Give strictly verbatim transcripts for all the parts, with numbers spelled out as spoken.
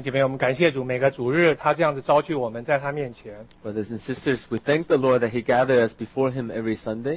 姐妹，我们感谢主，每个主日他这样子招聚我们在他面前。 Brothers and sisters, we thank the Lord that He gathered us before Him every Sunday,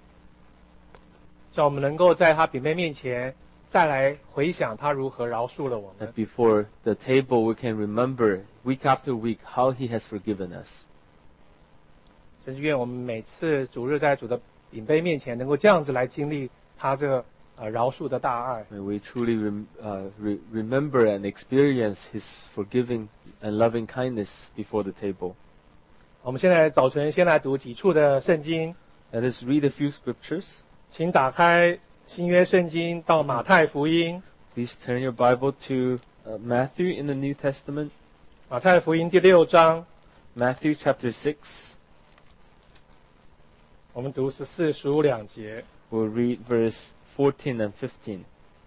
叫我们能够在他饼杯面前再来回想他如何饶恕了我们 that。before the table we can remember week after week how He has forgiven us. 真是愿我们每次主日在主的饼杯面前，能够这样子来经历他这个呃饶恕的大爱。 May we truly rem, uh, re- remember and experience His forgiving and loving kindness before the table. 我们现在早晨先来读几处的圣经， Let us read a few scriptures. 请打开新约圣经到马太福音， Please turn your Bible to uh, Matthew in the New Testament, 马太福音第六章， Matthew chapter six. 我们读十四、十五两节。 We'll read verse fourteen and fifteen.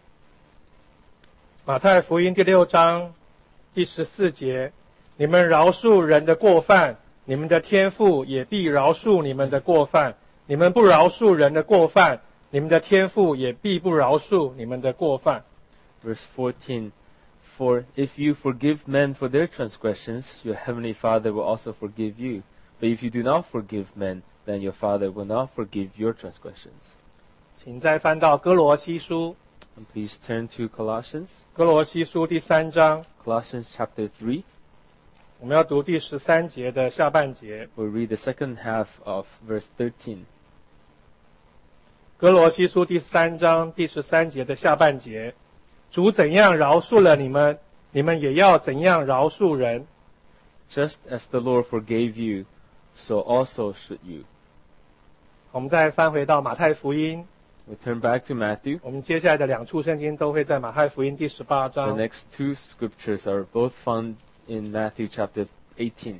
马太福音第六章第十四节：你们饶恕人的过犯，你们的天父也必饶恕你们的过犯；你们不饶恕人的过犯，你们的天父也必不饶恕你们的过犯。 Verse fourteen, For if you forgive men for their transgressions, your heavenly Father will also forgive you. But if you do not forgive men, then your Father will not forgive your transgressions. 请再翻到哥罗西书， And please turn to Colossians, 哥罗西书第三章， Colossians chapter three. 我们要读第十三节的下半节。 We'll read the second half of verse thirteen. 哥罗西书第三章第十三节的下半节：主怎样饶恕了你们，你们也要怎样饶恕人。 Just as the Lord forgave you, so also should you. 我们再翻回到马太福音， We turn back to Matthew. 我们接下来的两处圣经都会在马太福音第十八 The 章。 next two scriptures are both found in Matthew chapter eighteen.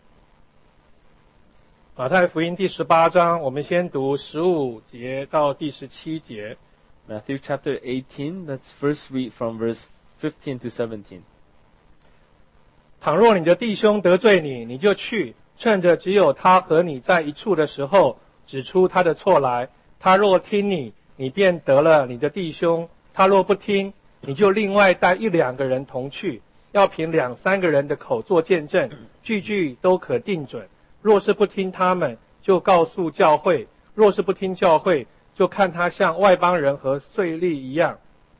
马太福音第十八章，我们先读十五节到第十七节。 Matthew chapter eighteen, let's first read from verse fifteen to seventeen. 倘若你的弟兄得罪你，你就去，趁着只有他和你在一处的时候，指出他的错来。他若听你，你便得了你的弟兄；他若不听，你就另外带一两个人同去，要凭两三个人的口做见证，句句都可定准。若是不听他们，就告诉教会；若是不听教会，就看他像外邦人和税吏一样。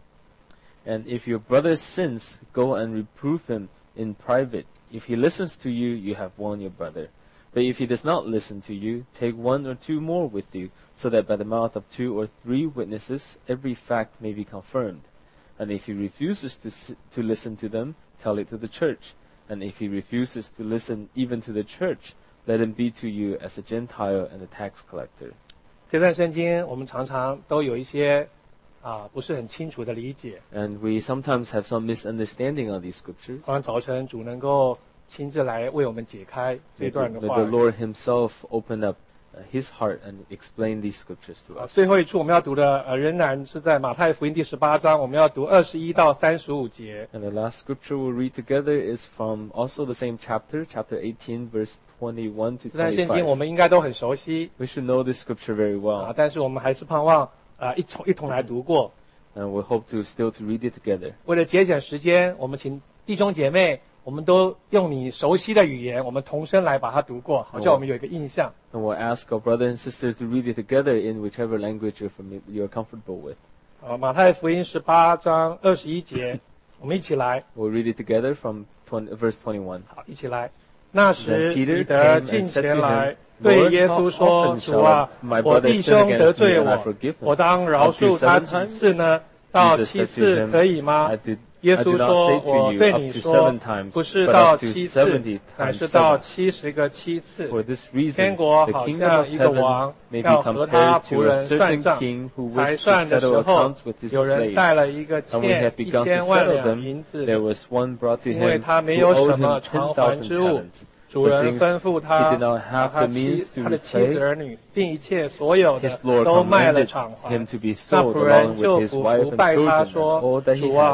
And if your brother sins, go and reprove him in private. If he listens to you, you have won your brother. But if he does not listen to you, take one or two more with you, so that by the mouth of two or three witnesses every fact may be confirmed. And if he refuses to, s- to listen to them, tell it to the church. And if he refuses to listen even to the church, let him be to you as a Gentile and a tax collector. 这段圣经我们常常都有一些啊不是很清楚的理解。 And we sometimes have some misunderstanding of these scriptures. 希望早晨主能够亲自来为我们解开这 May 段 the, 的 may 话 the 语。 Lord himself open up uh, his heart and explain these scriptures to 啊， us. 最后一处我们要读的呃，仍然是在马太福音第十八章，我们要读二十一到三十五节。 And the last scripture we'll read together is from also the same chapter, chapter eighteen, verse twenty-one to 这段圣经我 twenty-five. 们应该都很熟悉 We should know this scripture very 啊 well, ， 但是我们还是盼望啊一同一同来读过。 and we hope to still to read it together. 为了节省时间，我们请弟兄姐妹，我们都用你熟悉的语言，我们同声来把它读过，好像我们有一个印象。 And we'll ask our brothers and sisters to read it together in whichever language you're, fami- you're comfortable with. 啊，马太福音十八章二十一节，我们一起来， We'll read it together from twenty, verse twenty-one. 好，一起来。那时 Then Peter 彼得 came and 近 said 前 to 来 him,， 对 Lord, 耶 how 稣说：“ often 主啊 shall my 我 brother 弟 sin 兄 against 得 me 罪 and I 我 forgive him? 我当饶 Up to 恕他 seven 几 times?” 次呢？到 Jesus 七 said to 次 him, 可以吗 I did, 耶 I 稣 do not 说 say：“ 我 to you 对 up 你 to 说 seven，times, 不是 but 到 up to 七次 seventy， 乃 times 是到 seven. 七十个七次。 For this 天 reason, 国 the 好 kingdom 像 of 一个 heaven 王 may be 要和他 compared 仆 to a 人算 certain 账， king who 才 wished to 算的时 settle 候 accounts with，his 有人带 slaves. 了一个 And we 欠 had 一 begun to 千万 settle 两 them. 银子 There，was one brought to 因为 him 他没 who 有 owed 什么 him 偿 ten 还 thousand 之物。 talents. 主 But 人 since 吩咐 he 他 did not 把 have 他 the 妻 means to 他的妻 repay, 子儿女，并一切所有的 his Lord 都卖了 commanded 偿还 him。to be 那 sold 仆人 along 就 with his 俯 wife 伏 and 拜他 children and 说 all：“ that he 主啊， had.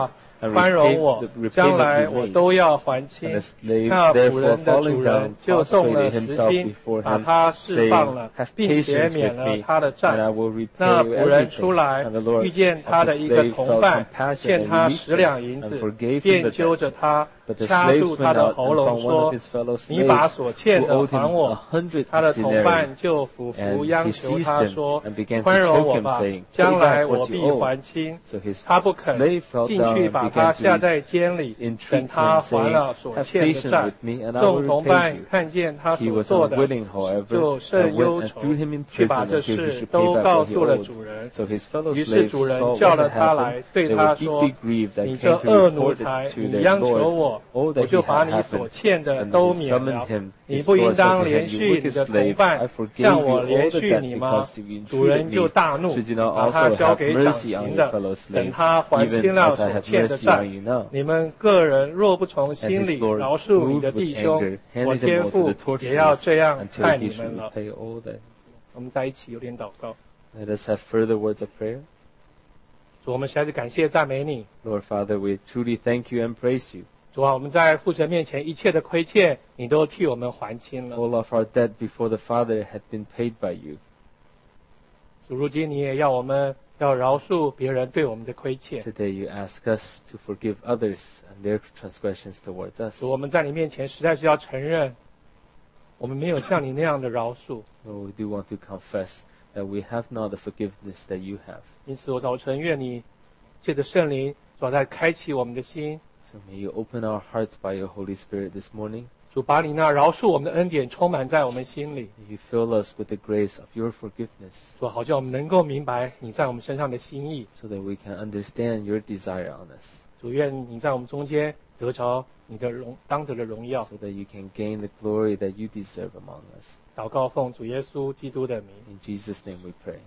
and 宽容 repay 我 the，repay 将 what 来 you 我 made. 都要还 And 清 the。slaves 那仆 therefore 人的 falling 主人 down 就动了 prostrated 慈 himself 心， before 把 him, 他释放 saying, 了， Have 并且 patience 免 with 了 me, 他的 and 债。 I will repay 那 you 仆人出 everything. 来 And the Lord 遇见 of 他 the 的一个 slave 同 felt 伴， compassion 欠 and 他 released 十两 him, 银 and 子， forgave him 便 the 揪着 debt. 他 But the 掐 slaves 住他 went 的 out 喉 and 咙 found one of 说 his fellow：“ 你把 slaves 所欠 who 的 owed 还 him 我。” a hundred 他的同 denarii. 伴就俯伏 And 央 he 求 seized 他 him 说 and：“ began 宽 to 容 choke 我 him, 吧， saying, 将 Pay 来 back 我 what 必 you owe. 还清。” So his 他不肯 slave fell 进 down 去， and 把他 began to 下在监里，等 entreat 他 him, 还 saying, 了所 Have 欠的 patience 债 with。me, and I 众 will 同 repay 伴 you. 看见他 He 所 was 做的， unwilling, however, 就 and 甚 went 忧 and 愁 threw him in， 去把 prison 这 until he 事 should 都 pay back 告 what he 诉了 owed. 主人。 So his fellow 于是 slaves 主人 saw 叫 what 了 had 他来， happened. 对 They 他 were 说 deeply grieved：“ and 你这 came to 恶奴 report 才， it to 你 their 央求 lord 我， all 我 that 就 he 把 had 你所 happened. 欠的 And 都 he 免 summoned 了。 him. 你 His 不应 lord said 当 to 连 him, You 续你 wicked 的同 slave, 伴 I forgave 向 you 我 all 连 the 续 debt 你吗？” because you 主人 entreated 就 me. 大怒， Should you not 把他 also 交 have 给长 mercy 刑 on your 的， fellow 等 slave, 他还 even 清了 as I 所 have 欠的 mercy 债 on。you now? 你们个人若不从 And 心 his 里 lord, 饶恕你 moved 的 with 弟兄， anger, 我 handed him 天 over to 父 the 也要 torturers 这样 until 待 he 你 should 们了。 repay all that. 我们在一起有点祷告。 Let us have further words of prayer. 主，我们实在是感谢赞美你。 Lord Father, we truly thank you and praise you. 主啊，我们在父神面前一切的亏欠，你都替我们还清了。 All of our debt before the Father had been paid by you. 主，如今你也要我们要饶恕别人对我们的亏欠。 Today you ask us to forgive others and their transgressions towards us. 主，我们在你面前实在是要承认，我们没有像你那样的饶恕。 Lord, we do want to confess that we have not the forgiveness that you have. 因此，我早晨愿你借着圣灵，主在开启我们的心。 So may you open our hearts by your Holy Spirit this morning. 主，把你那饶恕我们的恩典充满在我们心里。 May you fill us with the grace of your forgiveness 主，好叫我们能够明白你在我们身上的心意。 so that we can understand your desire on us, 主，愿你在我们中间得着你的荣当得的荣耀。 so that you can gain the glory that you deserve among us. 祷告奉主耶稣基督的名。 In Jesus' name we pray.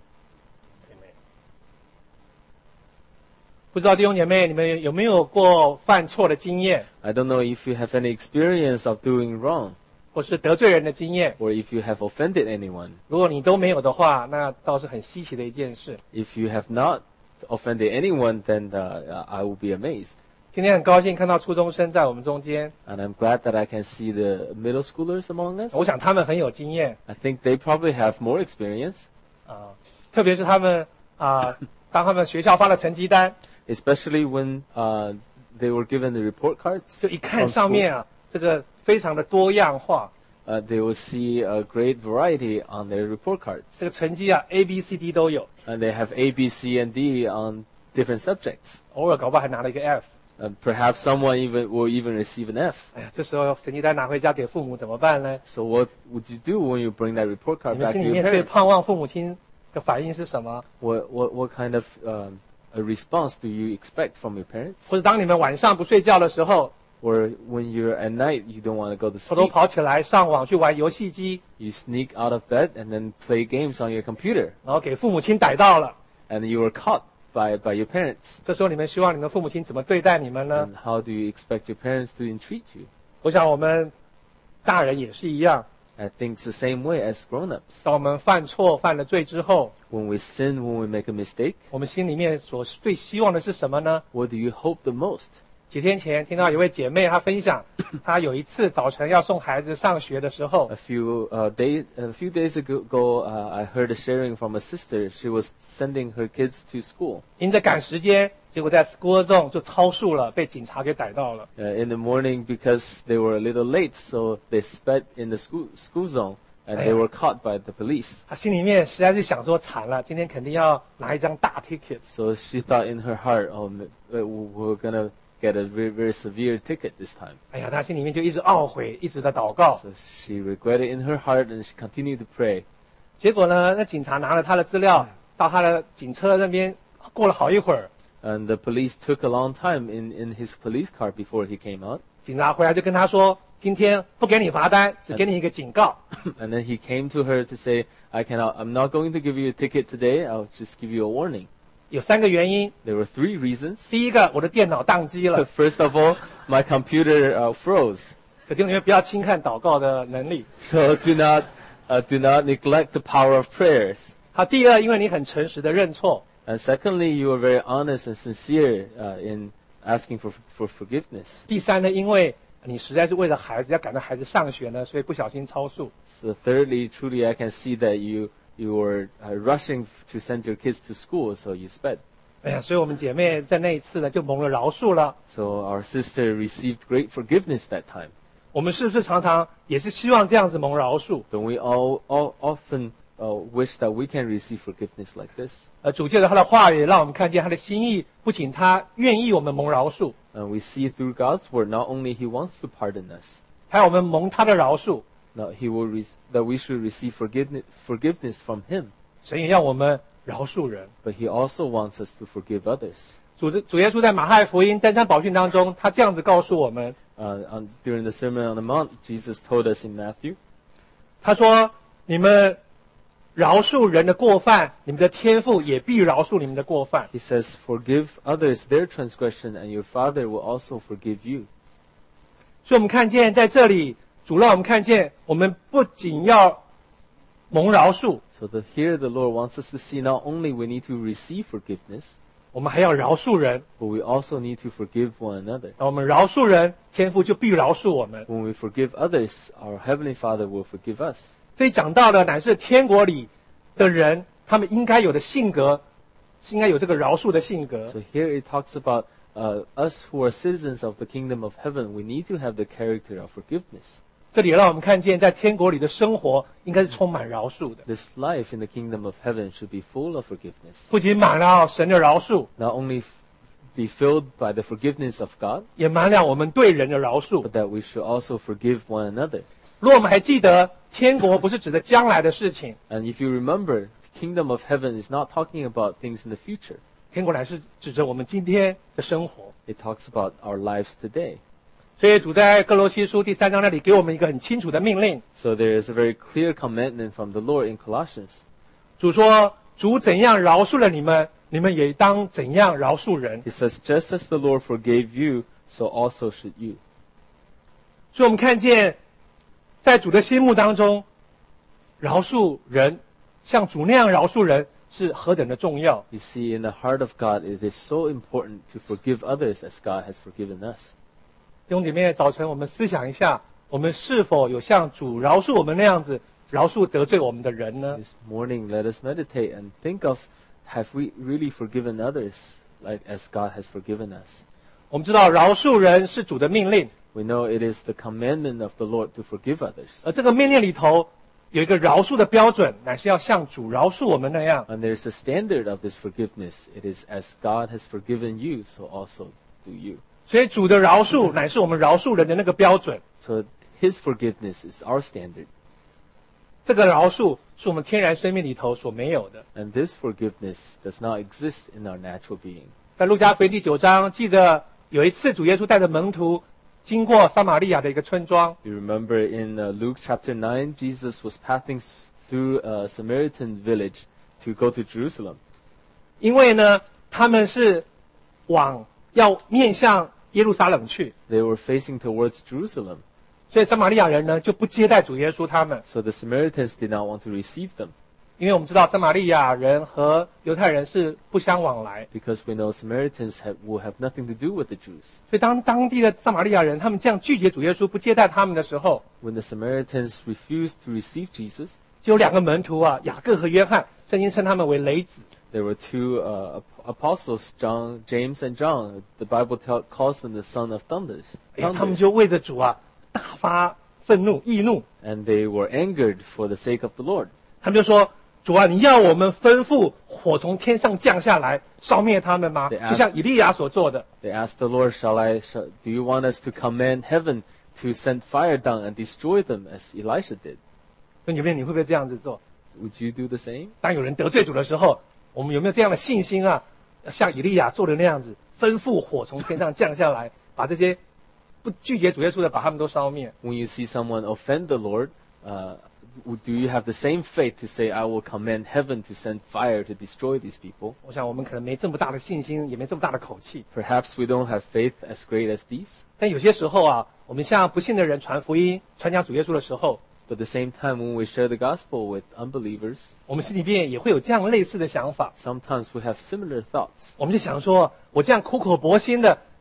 不知道弟兄姐妹，你们有没有过犯错的经验， I don't know if you have any experience of doing wrong 或是得罪人的经验？ or if you have offended anyone. 如果你都没有的话，那倒是很稀奇的一件事。 If you have not offended anyone, then uh, I will be amazed. 今天很高兴看到初中生在我们中间， And I'm glad that I can see the middle schoolers among us. 我想他们很有经验 I think they probably have more experience, 啊，特别是他们啊，当他们学校发了成绩单， especially when uh, they were given the report cards. 就一看 from 上 school. 面啊，这个非常的多样化， Uh, they will see a great variety on their report cards. 这个成绩啊 A B C D 都有， And they have A, B, C, and D on different subjects. 偶尔搞不好还拿了一个 F。 And perhaps someone even will even receive an F. 哎呀，这时候成绩单拿回家给父母怎么办呢？ So what would you do when you bring that report 你 card 们 back 心 to 里 your 面最 parents? 盼望父母亲的反应是什么？ What, what, what kind of um, a response do you expect from your parents? 或者当你们晚上不睡觉的时候， Or when you're at night, you don't want to go to 偷偷 sleep. 跑起来上网去玩游戏机， You sneak out of bed and then play games on your computer. 然后给父母亲逮到了。 And you were caught by, by your parents. 这时候你们希望你们父母亲怎么对待你们呢？ And how do you expect your parents to entreat you? 我想我们大人也是一样， I think it's the same way as grown-ups. 当我们犯错、犯了罪之后， When we sin, when we make a mistake, 我们心里面所最希望的是什么呢？ what do you hope the most? 几天前听到有位姐妹她分享，她有一次早晨要送孩子上学的时候 A，few uh, day, a few days ago, uh, I heard a sharing from a sister. She was sending her kids to school. 因着赶时间，结果在 school zone 就超速了，被警察给逮到了。 Uh, in the morning, because they were a little late, so they sped in the school school zone, and they were caught by the police. 她心里面实在是想说惨了，今天肯定要拿一张大 ticket。 So she thought in her heart, "Oh, m- uh, we're gonna get a very, very severe ticket this time." 哎呀，她心里面就一直懊悔，一直在祷告。 So she regretted in her heart, and she continued to pray. 结果呢，那警察拿了她的资料，到她的警车那边，过了好一会儿， And the police took a long time in, in his police car before he came out. 警察回来就跟她说，今天不给你罚单，只给你一个警告。 And then he came to her to say, I cannot, I'm not going to give you a ticket today. I'll just give you a warning. 有三个原因。 There were three reasons. 第一个，我的电脑宕机了。 First of all, my computer uh, froze. 可弟兄姊妹不要轻看祷告的能力。 So do not, uh, do not neglect the power of prayers. 好，第二，因为你很诚实的认错， And secondly, you were very honest and sincere uh, in asking for for forgiveness. 第三呢，因为你实在是为了孩子要赶着孩子上学呢，所以不小心超速。 So thirdly, truly I can see that you you were uh, rushing to send your kids to school, so you sped. 哎呀，所以我们姐妹在那一次呢就蒙了饶恕了。 So our sister received great forgiveness that time. 我们是不是常常也是希望这样子蒙饶恕？ Don't we all, all often uh, wish that we can receive forgiveness like this? 呃，主借着他的话语，让我们看见他的心意，不仅他愿意我们蒙饶恕， And we see through God's word, not only He wants to pardon us, 还有我们蒙他的饶恕， now He will re- that we should receive forgiveness forgiveness from Him. 神也让我们饶恕人。 But He also wants us to forgive others. 主主耶稣在马太福音登山宝训当中，他这样子告诉我们， Uh, on, during the Sermon on the Mount, Jesus told us in Matthew, 他说：“你们饶恕人的过犯，你们的天父也必饶恕你们的过犯。” He says, "Forgive others their transgression, and your Father will also forgive you." 所以我们看见在这里，主让我们看见，我们不仅要蒙饶恕， So the, here the Lord wants us to see not only we need to receive forgiveness, 我们还要饶恕人。 but we also need to forgive one another. 那我们饶恕人，天父就必饶恕我们。 When we forgive others, our Heavenly Father will forgive us. 所以讲到的乃是天国里的人，他们应该有的性格，是应该有这个饶恕的性格。 So here it talks about uh, us who are citizens of the kingdom of heaven. We need to have the character of forgiveness. 这里让我们看见，在天国里的生活应该是充满饶恕的， This life in the kingdom of heaven should be full of forgiveness. 不仅满了神的饶恕， Not only f- be filled by the forgiveness of God, 也满了我们对人的饶恕 but。that we should also forgive one another. 如果我们还记得，天国不是指的将来的事情， And if you remember, the kingdom of heaven is not talking about things in the future. 天国乃是指着我们今天的生活。 It talks about our lives today. 所以主在哥罗西书第三章那里给我们一个很清楚的命令， So there is a very clear commandment from the Lord in Colossians. 主说：“主怎样饶恕了你们，你们也当怎样饶恕人。” It says, "Just as the Lord forgave you, so also should you." 所以我们看见，在主的心目当中，饶恕人，像主那样饶恕人，是何等的重要。 You see, in the heart of God, it is so important to forgive others as God has forgiven us. 弟兄姐妹，早晨我们思想一下，我们是否有像主饶恕我们那样子饶恕得罪我们的人呢？ This morning, let us meditate and think of, have we really forgiven others like as God has forgiven us? 我们知道饶恕人是主的命令， We know it is the commandment of the Lord to forgive others. 而这个命令里头有一个饶恕的标准，乃是要像主饶恕我们那样。 And there's a standard of this forgiveness. It is as God has forgiven you, so also do you. 所以主的饶恕乃是我们饶恕人的那个标准。 So His forgiveness is our standard. 这个饶恕是我们天然生命里头所没有的。 And this forgiveness does not exist in our natural being. 在路加福音第九章，记着有一次主耶稣带着门徒经过撒玛利亚的一个村庄， You remember in uh, Luke chapter nine, Jesus was passing s- through a Samaritan village to go to Jerusalem. 因为呢，他们是往要面向耶路撒冷去， They were facing towards Jerusalem. 所以撒玛利亚人呢就不接待主耶稣他们， So the Samaritans did not want to receive them 因为我们知道撒玛利亚人和犹太人是不相往来， because we know Samaritans have, will have nothing to do with the Jews. 所以当当地的撒玛利亚人他们这样拒绝主耶稣，不接待他们的时候， When the Samaritans refused to receive Jesus, 就有两个门徒啊，雅各和约翰，圣经称他们为雷子。 there were two uh, ap- apostles, John, James and John. The Bible tell, calls them the son of thunders. 哎呀，他们 thunders. 就为着主啊大发愤怒、易怒， And they were angered for the sake of the Lord. 他们就说：“主啊，你要我们吩咐火从天上降下来，烧灭他们吗？ They asked- 就像以利亚所做的。” They asked the Lord, shall I, shall, do you want us to command heaven to send fire down and destroy them as Elisha did? 弟兄姐妹，你会不会这样子做？ Would you do the same? 当有人得罪主的时候，我们有没有这样的信心啊？像以利亚做的那样子，吩咐火从天上降下来，把这些不拒绝主耶稣的，把他们都烧灭。 When you see someone offend the Lord, uh, do you have the same faith to say, I will command heaven to send fire to destroy these people? 我想我们可能没这么大的信心，也没这么大的口气。 Perhaps we don't have faith as great as these. 但有些时候啊，我们向不信的人传福音、传讲主耶稣的时候， But at the same time, when we share the gospel with unbelievers, 我们心里边也会有这样类似的想法。 sometimes we have similar thoughts. 我们就想说，我这样苦口婆心的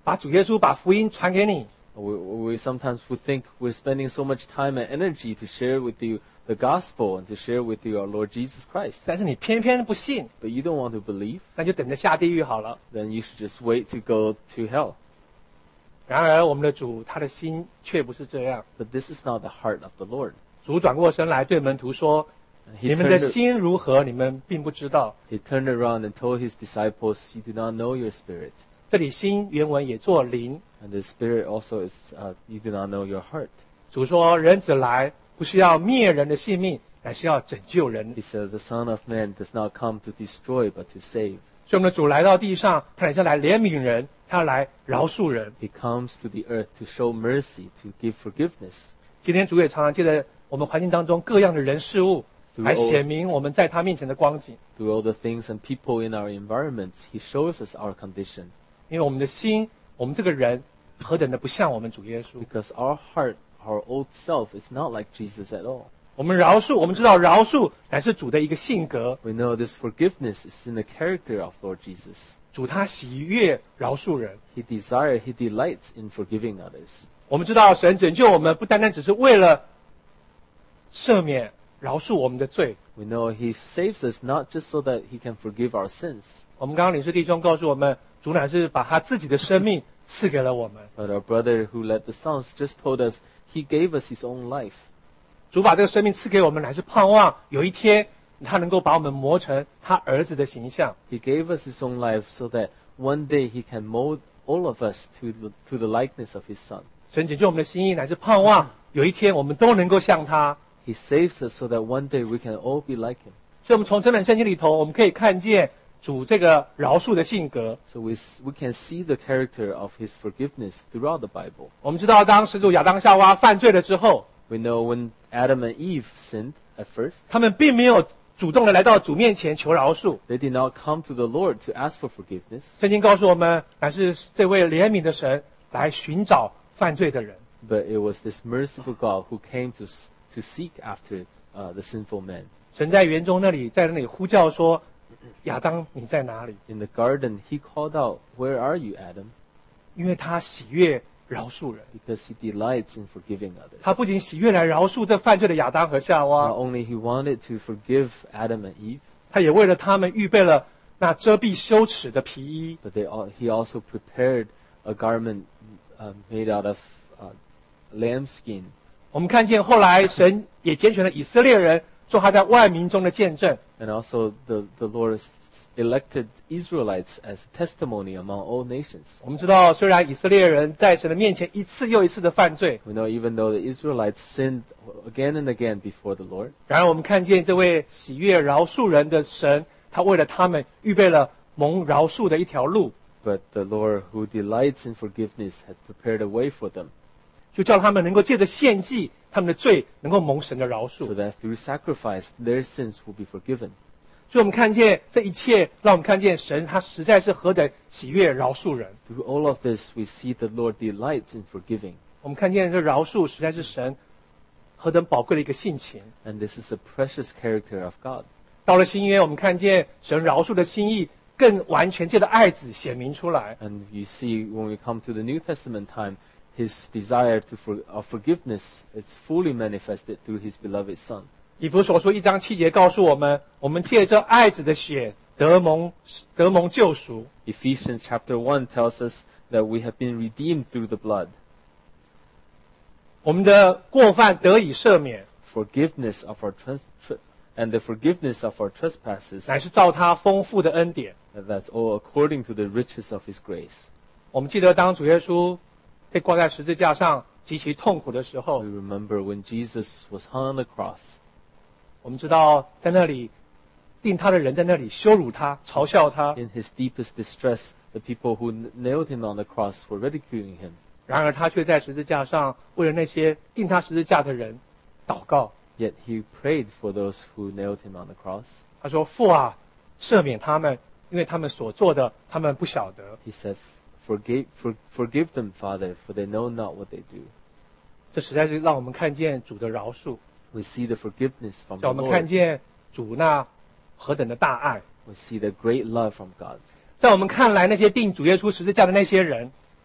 把主耶稣、把福音传给你， We, we sometimes we think we're spending so much time and energy to share with you the gospel and to share with you our Lord Jesus Christ. 但是你偏偏不信， But you don't want to believe, 那就等着下地狱好了。 then you should just wait to go to hell. 然而我们的主他的心却不是这样， But this is not the heart of the Lord. 主转过身来对门徒说： He 你们的 turned, 心如何，你们并不知道。 he turned around and told his disciples, you do not know your spirit. 这里心原文也做灵。 And the spirit also is, uh, you do not know your heart. 主说：人子来不是要灭人的性命，乃是要拯救人。 He said, the Son of Man does not come to destroy, but to save. 所以我们的主来到地上，他乃是来怜悯人，他要来饶恕人。 He comes to the earth to show mercy, to give forgiveness. 今天主也常常借着我们环境当中各样的人事物， Through 来 all, 显明我们在他面前的光景。 through all the things and people in our environments, he shows us our condition. 因为我们的心，我们这个人何等的不像我们主耶稣。 Because our heart, our old self, is not like Jesus at all. 我们饶恕，我们知道饶恕乃是主的一个性格， We know this forgiveness is in the character of Lord Jesus. 主他喜悦饶恕人。 He desires, he delights in forgiving others. 我们知道神拯救我们，不单单只是为了赦免、饶恕我们的罪。 We know he saves us not just so that he can forgive our sins, 我们刚刚领事弟兄告诉我们，主乃是把他自己的生命赐给了我们。 but our brother who led the songs just told us he gave us his own life. 主把这个生命赐给我们，乃是盼望有一天他能够把我们磨成他儿子的形象。 He gave us his own life so that one day he can mold all of us to the, to the likeness of his son. 神拯救我们的心意，乃是盼望有一天我们都能够像他。 He saves us so that one day we can all be like him. 所以，我们从这本圣经里头，我们可以看见主这个饶恕的性格。 So we, s- we can see the character of his forgiveness throughout the Bible. 我们知道，当始祖亚当夏娃犯罪了之后， We know when Adam and Eve sinned at first, 他们并没有主动的来到主面前求饶恕。 they did not come to the Lord to ask for forgiveness. 圣经告诉我们，乃是这位怜悯的神来寻找犯罪的人。 But it was this merciful God who came to, s- to seek after uh, the sinful man. 神在园中那里，在那里呼叫说：“亚当，你在哪里？” In the garden, he called out, Where are you, Adam? 因为他喜悦饶恕人， Because he delights in forgiving others. 他不仅喜悦来饶恕这犯罪的亚当和夏 Not 娃， only he wanted to forgive Adam and Eve, 他也为了他们预备了那遮蔽羞耻的皮衣。 but they all, he also prepared a garment uh, made out of uh, lambskin. 我们看见后来神也拣选了以色列人做他在万民中的见证。 And also the, the Lord s- elected Israelites as testimony among all nations. 我们知道，虽然以色列人在神的面前一次又一次的犯罪， We know even though the Israelites sinned again and again before the Lord, 然而我们看见这位喜悦饶恕人的神，他为了他们预备了蒙饶恕的一条路， but the Lord who delights in forgiveness had prepared a way for them 就叫他们能够借着献祭，他们的罪能够蒙神的饶 so 恕。 that through sacrifice their sins will be forgiven. 所以我们看见这一切，让我们看见神他实在是何等喜悦饶恕人。 Through all of this, we see the Lord delights in forgiving. 我们看见这饶恕实在是神何等宝贵的一个性情。 And this is a precious character of God. 到了新约，我们看见神饶恕的心意更完全借着爱子显明出来。 And you see, when we come to the New Testament time, his desire to for, of forgiveness is fully manifested through his beloved Son. 以弗所书一章七节告诉我们，我们借着爱子的血得蒙得蒙救赎。 Ephesians chapter one tells us that we have been redeemed through the blood. 我们的过犯得以赦免， Forgiveness of our trans- tr- and the forgiveness of our trespasses, 乃是照他丰富的恩典。 and that's all according to the riches of his grace. 我们记得当主耶稣被挂在十字架上极其痛苦的时候 We，remember when Jesus was hung on the cross. 我们知道在那里定他的人在那里羞辱他、嘲笑他。 In his deepest distress, the people who n- nailed him on the cross were ridiculing him. 然而他却在十字架上为了那些定他十字架的人祷告。 Yet he prayed for those who nailed him on the cross. 他说：“父啊，赦免他们，因为他们所做的，他们不晓得。 He said, Forgive, for, forgive them, Father, for they know not what they do. ” 这实在是让我们看见主的饶恕， We see the forgiveness from 叫 the 我们看 Lord. 见主那何等的大爱。 We see the great love from God. 在我们看来，那些定主耶稣十字架的那些人，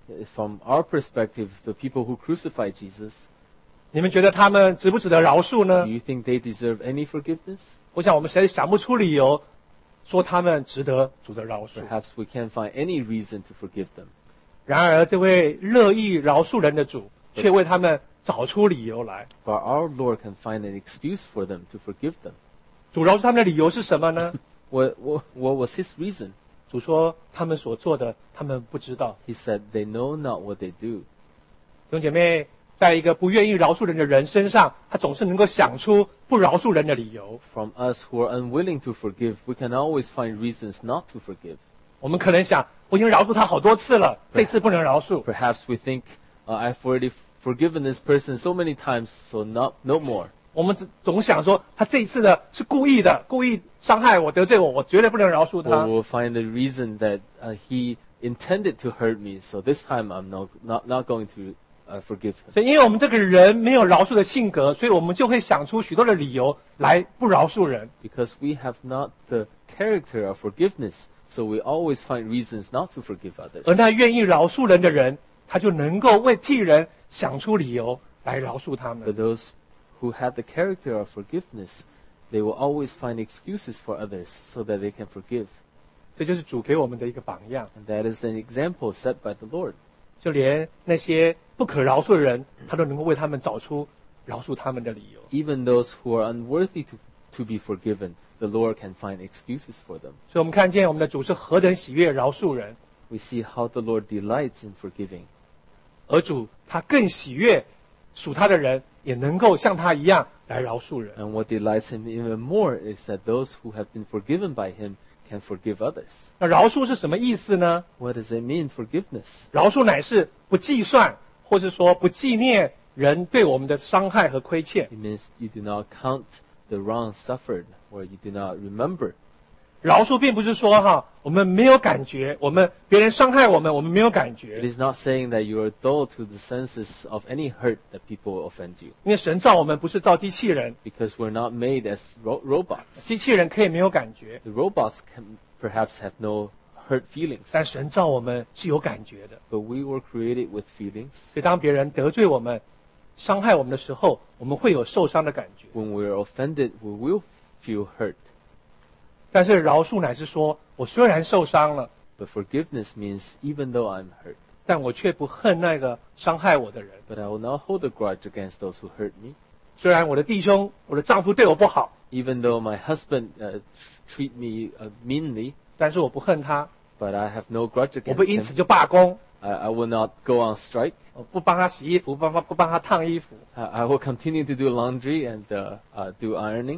From our perspective, the people who crucified Jesus, 你们觉得他们值不值得饶恕呢 do？ you think they deserve any forgiveness? 我想我们实在想不出理由说他们值得主的饶恕。 Perhaps we can't find any reason to forgive them. 然而，这位乐意饶恕人的主，却为他们找出理由来。 But our Lord can find an excuse for them to forgive them. 主饶恕他们的理由是什么呢？ What, what, what was his reason? 主说他们所做的，他们不知道。 He said, they know not what they do. 弟兄姐妹，在一个不愿意饶恕人的人身上，他总是能够想出不饶恕人的理由。 From us who are unwilling to forgive, we can always find reasons not to forgive. 我们可能想，我已经饶恕他好多次了，这次不能饶恕。 Perhaps we think, uh, I've already forgiven this person so many times, so not, no more. 我们总总想说，他这一次的是故意的，故意伤害我、得罪我，我绝对不能饶恕 Or 他。 we'll find a reason that uh, he intended to hurt me, so this time I'm not, not, not going to uh, forgive him. 所以，因为我们这个人没有饶恕的性格，所以我们就会想出许多的理由来不饶恕人。 Because we have not the character of forgiveness, so we always find reasons not to forgive 而 others. 那愿意饶恕人的人，他就能够为替人想出理由来饶恕他 For 们。 those who have the character of forgiveness, they will always find excuses for others so that they can forgive. 这就是主给我们的一个榜样。 And that is an example set by the Lord. 就连那些不可饶恕的人，他都能够为他们找出饶恕他们的理由。 Even those who are unworthy to, to be forgiven, the Lord can find excuses for them. 所以我们看见我们的主是何等喜悦饶恕人， We see how the Lord delights in forgiving. 而主他更喜悦属他的人也能够像他一样来饶恕人。 And what delights him even more is that those who have been forgiven by him can forgive others. 那饶恕是什么意思呢？ What does it mean, forgiveness? 饶恕乃是不计算，或是说不纪念人对我们的伤害和亏欠。 It means you do not count the wrong suffered, or you do not remember. 饶恕并不是说哈，我们没有感觉，我们别人伤害我们，我们没有感 It 觉， is not saying that you are dull to the senses of any hurt that people offend you, 因为神造我们不是造机器人， because we're not made as ro- robots. 机器人可以没有感觉， The robots can perhaps have no hurt feelings, 但神造我们是有感觉的。 but we were created with feelings. 所以当别人得罪我们、伤害我们的时候，我们会有受伤的感觉。 When we're offended, we will feel hurt. 但是饶恕乃是说，我虽然受伤了， But forgiveness means even though I'm hurt, 但我却不恨那个伤害我的人。 but I will not hold a grudge against those who hurt me. 虽然我的弟兄、我的丈夫对我不好， Even though my husband uh, treat me uh, meanly, 但是我不恨他， but I have no grudge 我 against 不因此 him. 就罢工， I, I will not go on strike. 我不帮他洗衣服，不帮他不帮他烫衣服。 I, I will continue to do laundry and uh, uh, do ironing.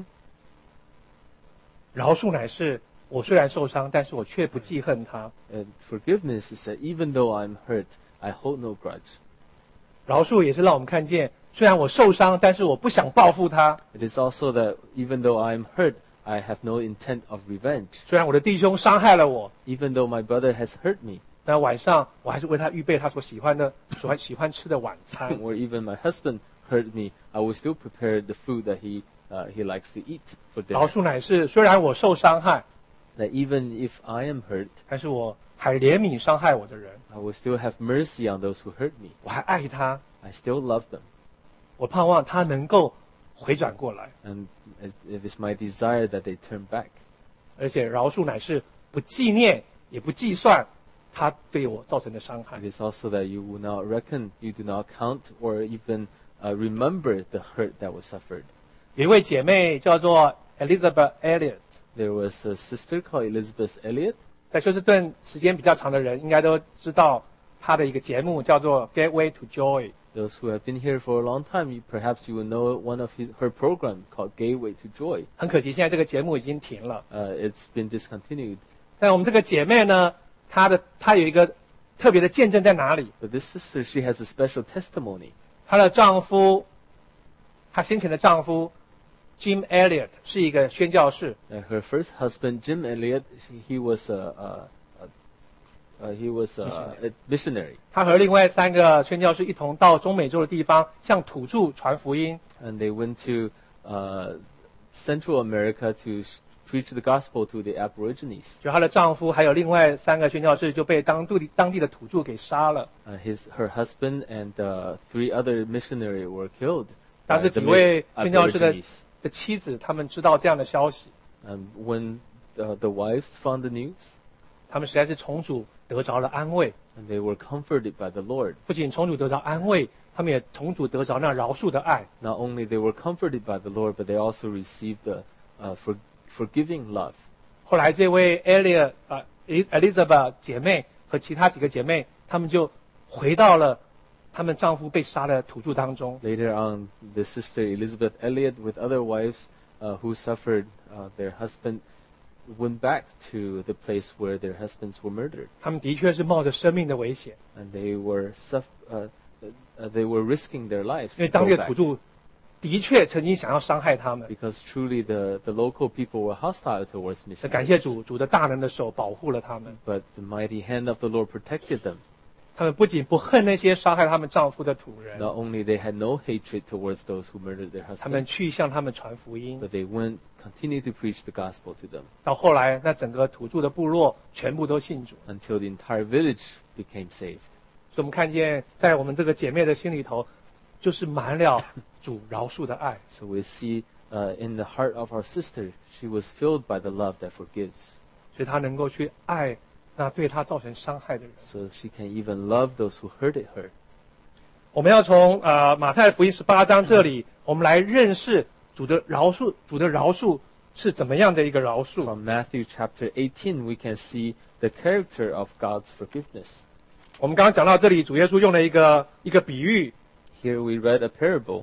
饶恕乃是我虽然受伤，但是我却不记恨他。 And forgiveness is that even though I'm hurt, I hold no grudge. 饶恕也是让我们看见，虽然我受伤，但是我不想报复他。 It is also that even though I'm hurt, I have no intent of revenge. 虽然我的弟兄伤害了我， Even though my brother has hurt me, 那晚上我还是为他预备他所喜欢的、所喜欢吃的晚餐。 or even my husband hurt me, I will still prepare the food that he uh, he likes to eat for 饶 dinner. 恕乃是虽然我受伤害， That even if I am hurt, 但是我还怜悯伤害我的人， I will still have mercy on those who hurt me. 我还爱他， I still love them. 我盼望他能够回转过来。 And it, it is my desire that they turn back. 而且饶恕乃是不纪念也不计算他对我造成的伤害 It。is also that you will not reckon, you do not count, or even uh, remember the hurt that was suffered. 有一位姐妹叫做 Elizabeth Elliot， There was a sister called Elizabeth Elliot. 在休斯顿时间比较长的人应该都知道她的一个节目叫做 Gateway to Joy。 Those who have been here for a long time, you, perhaps you will know one of his, her program called Gateway to Joy. 很可惜，现在这个节目已经停了。 Uh, it's been discontinued. 但我们这个姐妹呢，她的她有一个特别的见证在哪里？ But this sister, she has a special testimony. 她的丈夫，她先前的丈夫 Jim Elliot 是一个宣教士， Uh, her first husband, Jim Elliot, he was a, a, a, a he was a, a missionary, 他和另外三个宣教士一同到中美洲的地方向土著传福音。 and they went to uh, Central America to preach the gospel to the Aborigines. 就她的丈夫还有另外三个宣教士就被当地当地的土著给杀了。 Uh, his her husband and uh, three other missionaries were killed 当 by 时 the 几位 mi- 宣教士的 Aborigines. 的妻子，他们知道这样的消息， And when uh, the wives found the news, 他们实在是从主得着了安慰。 and they were comforted by the Lord. 不仅从主得着安慰，他们也从主得着那饶恕的爱。 Not only they were comforted by the Lord, but they also received the uh, for, forgiving love. 后来这位 Elia 啊、呃、Elizabeth 姐妹和其他几个姐妹，她们就回到了她们丈夫被杀的土著当中。 Later on, the sister Elizabeth Elliot with other wives uh, who suffered uh, their husband went back to the place where their husbands were murdered. 她们的确是冒着生命的危险， And they were suff- uh, uh, they were risking their lives 因为 to 当地 go 的 back. 土著的确曾经想要伤害他们。 Because truly the, the local people were hostile towards 感谢 missionaries. 主，主的大能的手保护了他们。 But the mighty hand of the Lord protected them. 他们不仅不恨那些杀害他们丈夫的土人， Not only they had no hatred towards those who murdered their 他们 husbands, 去向他们传福音。 but they went, continued to preach the gospel to them 到后来，那整个土著的部落全部都信主。 until the entire village became saved. 所以我们看见，在我们这个姐妹的心里头，就是满了主饶恕的爱。 So we see uh, in the heart of our sister, she was filled by the love that forgives. 所以她能够去爱那对她造成伤害的人。 So she can even love those who hurted her. 我们要从呃马太福音十八章这里，我们来认识主的饶恕，主的饶恕是怎么样的一个饶恕。 From Matthew chapter eighteen, we can see the character of God's forgiveness. 我们刚刚讲到这里，主耶稣用了一个一个比喻， Here we read a parable.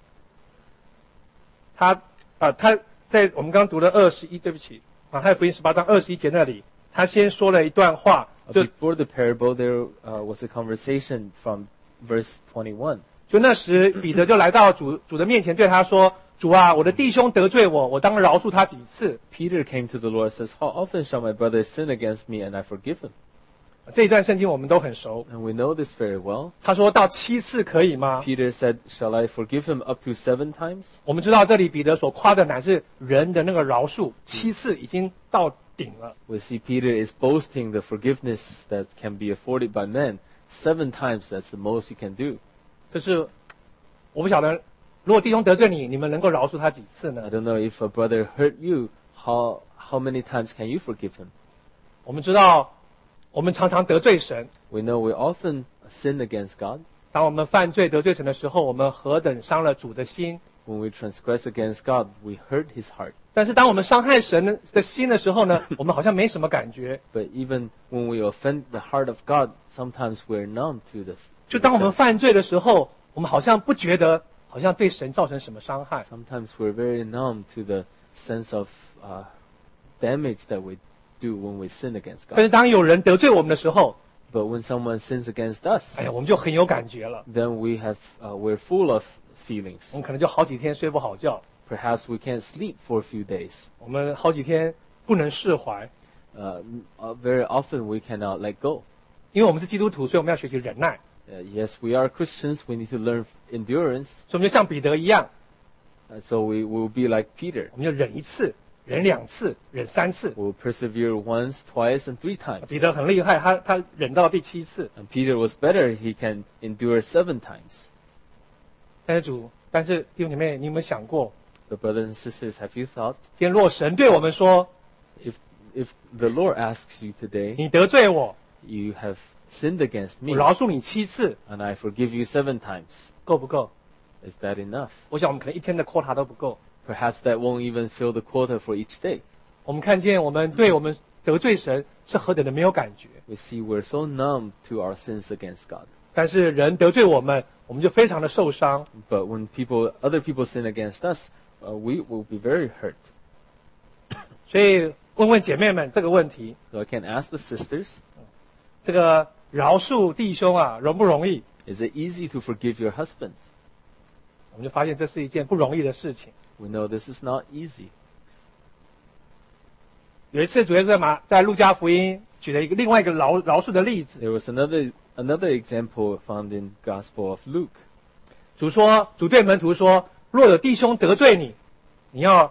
他呃他在我们刚刚读了二十一，对不起，马太福音十八章二十一节那里，他先说了一段话， Uh, 就 Before the parable, there uh, was a conversation from verse twenty-one. 就那时彼得就来到主主的面前，对他说：“主啊，我的弟兄得罪我，我当饶恕他几次？” Peter came to the Lord and says, How often shall my brother sin against me and I forgive him? 这一段圣经我们都很熟。 And we know this very well. 他说到七次可以吗？ Peter said, Shall I forgive him up to seven times? 我们知道这里彼得所夸的乃是人的那个饶恕，七次已经到顶了。 We see Peter is boasting the forgiveness that can be afforded by men. Seven times, that's the most you can do. 这是我不晓得，如果弟兄得罪你，你们能够饶恕他几次 I 呢？ don't know if a brother hurt you, how, how many times can you forgive him? 我们知道，我们常常得罪神。 We know we often sin against God. 当我们犯罪得罪神的时候，我们何等伤了主的心。 When we transgress against God, we hurt his heart. 但是当我们伤害神的心的时候呢，我们好像没什么感觉。 But even when we offend the heart of God, sometimes we're numb to this. 就当我们犯罪的时候，我们好像不觉得，好像对神造成什么伤害。 Sometimes we're very numb to the sense of uh, damage that we do when we sin against 但 God. 是当有人得罪我们的时候， But when someone sins against us, 哎呀，我们就很有感觉了。 then we have uh, we're full of 我 feelings. 们可能就好几天睡不好觉， Perhaps we can't sleep for a few days. 我们好几天不能释怀， Uh, uh, very often we cannot let go. 因为我们是基督徒，所以我们要学习忍耐。 Uh, yes, we are Christians. We need to learn endurance. 所以我们就像彼得一样， Uh, so we will be like Peter. 我们就忍一次，忍两次，忍三次。 We'll persevere once, twice, and three times. 彼得很厉害，他他忍到第七次。 And Peter was better. He can endure seven times. 但是主，但是弟兄姐妹，你有没有想过， But brothers and sisters, have you thought 今天若神对我们说， if if the Lord asks you today, 你得罪我， you have sinned against 我 me, 饶恕你七次， and I forgive you seven times? 够不够？ Is that enough? 我想我们可能一天的 quota 都不够。 Perhaps that won't even fill the quota for each day. 我们看见我们对我们得罪神是何等的没有感觉， We see we're so numb to our sins against God. 但是人得罪我们，我们就非常的受伤。 But when people, other people sin against us, uh, we will be very hurt. 所以问问姐妹们这个问题： So I can ask the sisters, 这个饶恕弟兄啊，容不容易？ is it easy to forgive your husbands? 我们就发现这是一件不容易的事情。 We know this is not easy. 有一次，主耶稣在马在路加福音举了一个另外一个饶饶恕的例子。 There was another another example found in Gospel of Luke. 主说，主对门徒说：“若有弟兄得罪你，你要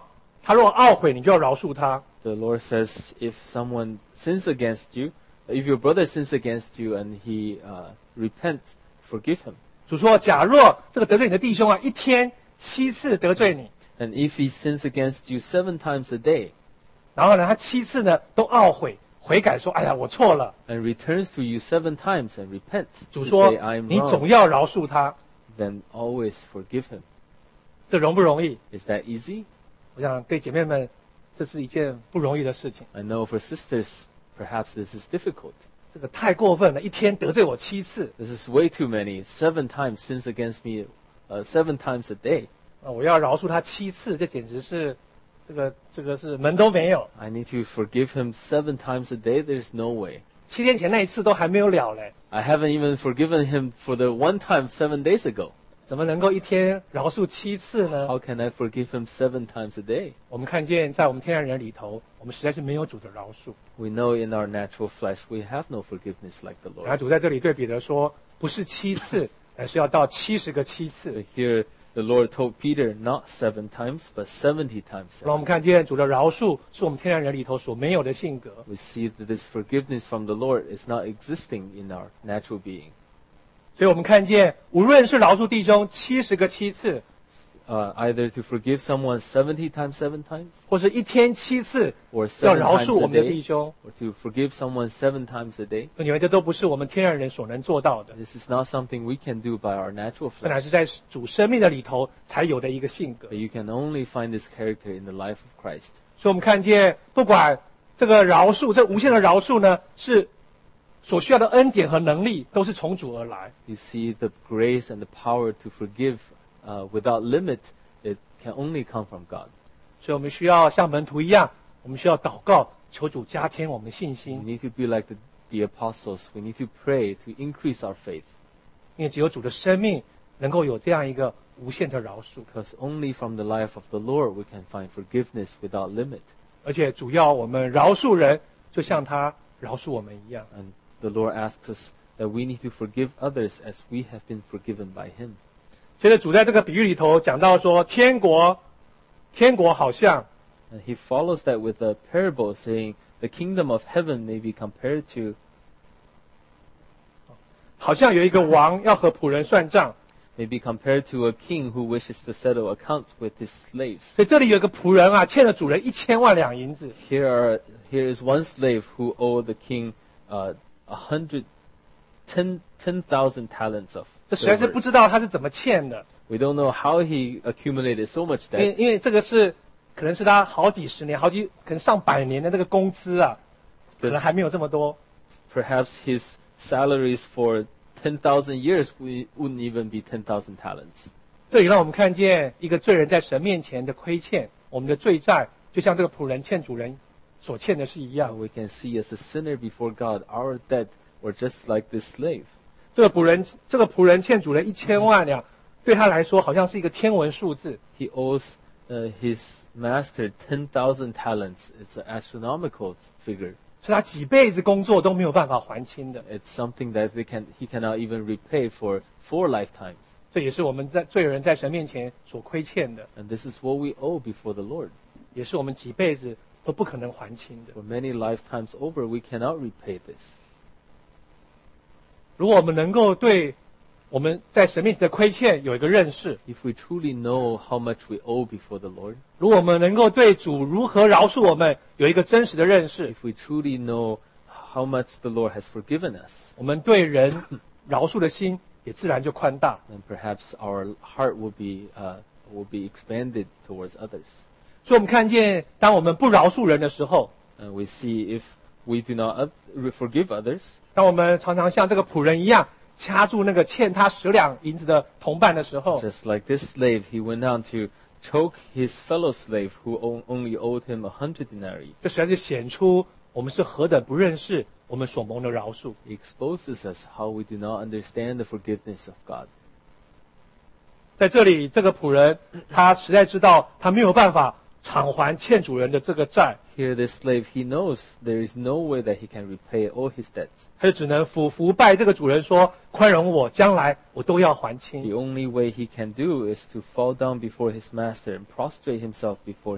他若懊悔，你就要饶恕他。 The Lord says, if someone sins against you, if your brother sins against you and he uh, repents, forgive him. 主说，假若这个得罪你的弟兄啊，一天七次得罪你， And if he sins against you seven times a day 然后呢，他七次呢都懊悔悔改说，哎呀，我错了。 and returns to you seven times and repent 主 to 说 say, I，am 你总 wrong, 要饶恕他， then always forgive him. 这容不容易？ Is that easy? 我想对姐妹们，这是一件不容易的事情。 I know for sisters, perhaps this is difficult. 这个太过分了，一天得罪我七次， This is way too many. Seven times sins against me, uh, seven times a day. 啊，我要饶恕他七次，这简直是，这个这个是门都没有。 I need to forgive him seven times a day. There's no way. 七天前那一次都还没有了嘞， I haven't even forgiven him for the one time seven days ago. 怎么能够一天饶恕七次呢？ How can I forgive him seven times a day? 我们看见在我们天然人里头，我们实在是没有主的饶恕。 We know in our natural flesh we have no forgiveness like the 然后 Lord. 主在这里对彼得说，不是七次，而是要到七十个七次 But。here the Lord told Peter not seven times, but seventy times 让我们 seven. 看见主的饶恕是我们天然人里头所没有的性格。 We see that this forgiveness from the Lord is not existing in our natural being. 所以我们看见，无论是饶恕弟兄七十个七次， Uh, either to forgive someone seventy times seven times, 或是一天七次 or 要 seven 饶 times 恕我 a 们的弟 day, 兄， or to forgive someone seven times a day. 你们这都不是我们天然人所能做到的， This is not something we can do by our natural 这乃 flesh. 是在主生命的里头才有的一个性格。 But you can only find this character in the life of Christ. 所以我们看见，不管这个饶恕，这无限的饶恕呢，是所需要的恩典和能力，都是从主而来。 You see the grace and the power to forgive uh, without limit. It can only come from God. 所以我们需要像门徒一样，我们需要祷告，求主加添我们的信 We 心， need to be like the, the apostles. We need to pray to increase our faith. 因为只有主的生命能够有这样一个无限的饶恕， Because only from the life of the Lord we can find forgiveness without limit. 而且主要我们饶恕人，就像他饶恕我们一样。 And the Lord asks us that we need to forgive others as we have been forgiven by Him. 接着主在这个比喻里头讲到说，天国，天国好像 And He follows that with a parable saying, the kingdom of heaven may be compared to 好像有一个王要和仆人算账， may be compared to a king who wishes to settle accounts with his slaves. 所以这里有一个仆人啊，欠了主人一千万两银子。 Here are here is one slave who owed the king uh, a hundred, ten, ten thousand talents of 这实在是 silver. 不知道他是怎么欠的， We don't know how he accumulated so much 因为 debt. 因为这个是可能是他好几十年、好几可能上百年的那个工资啊，可能还没有这么多。 Perhaps his salaries for ten thousand years we wouldn't even be ten thousand talents. 这里让我们看见一个罪人在神面前的亏欠，我们的罪债就像这个仆人欠主人所欠的是一 And 样。 we can see as a sinner before God, our debt were just like this slave. 这个仆人，这个仆人欠主人一千万两，对他来说好像是一个天文数字。 He owes uh, his master ten thousand talents. It's an astronomical figure. 是他几辈子工作都没有办法还清的。 It's something that they can, he cannot even repay for four lifetimes. 这也是我们在罪人在神面前所亏欠的， And this is what we owe before the Lord. 也是我们几辈子都不可能还清的。 For many lifetimes over, we cannot repay this. 如果我们能够对我们在神面前的亏欠有一个认识， If we truly know how much we owe before the Lord, 如果我们能够对主如何饶恕我们有一个真实的认识， if we truly know how much the Lord has forgiven us, 我们对人饶恕的心也自然就宽大。 then perhaps our heart will be uh, will be expanded towards others. 所以我们看见，当我们不饶恕人的时候， And we see if we do not uh, forgive others, 当我们常常像这个仆人一样掐住那个欠他十两银子的同伴的时候， just like this slave, he went on to choke his fellow slave who o- only owed him a hundred denarii. 这实在是显出我们是何等不认识我们所蒙的饶恕。 He exposes us how we do not understand the forgiveness of God. 在这里，这个仆人他实在知道他没有办法偿还欠主人的这个债， Here, this slave, he knows there is no way that he can repay all his debts. 他就只能俯伏拜这个主人说：“宽容我，将来我都要还 The 清。 only way he can do is to fall down before his master and prostrate himself before him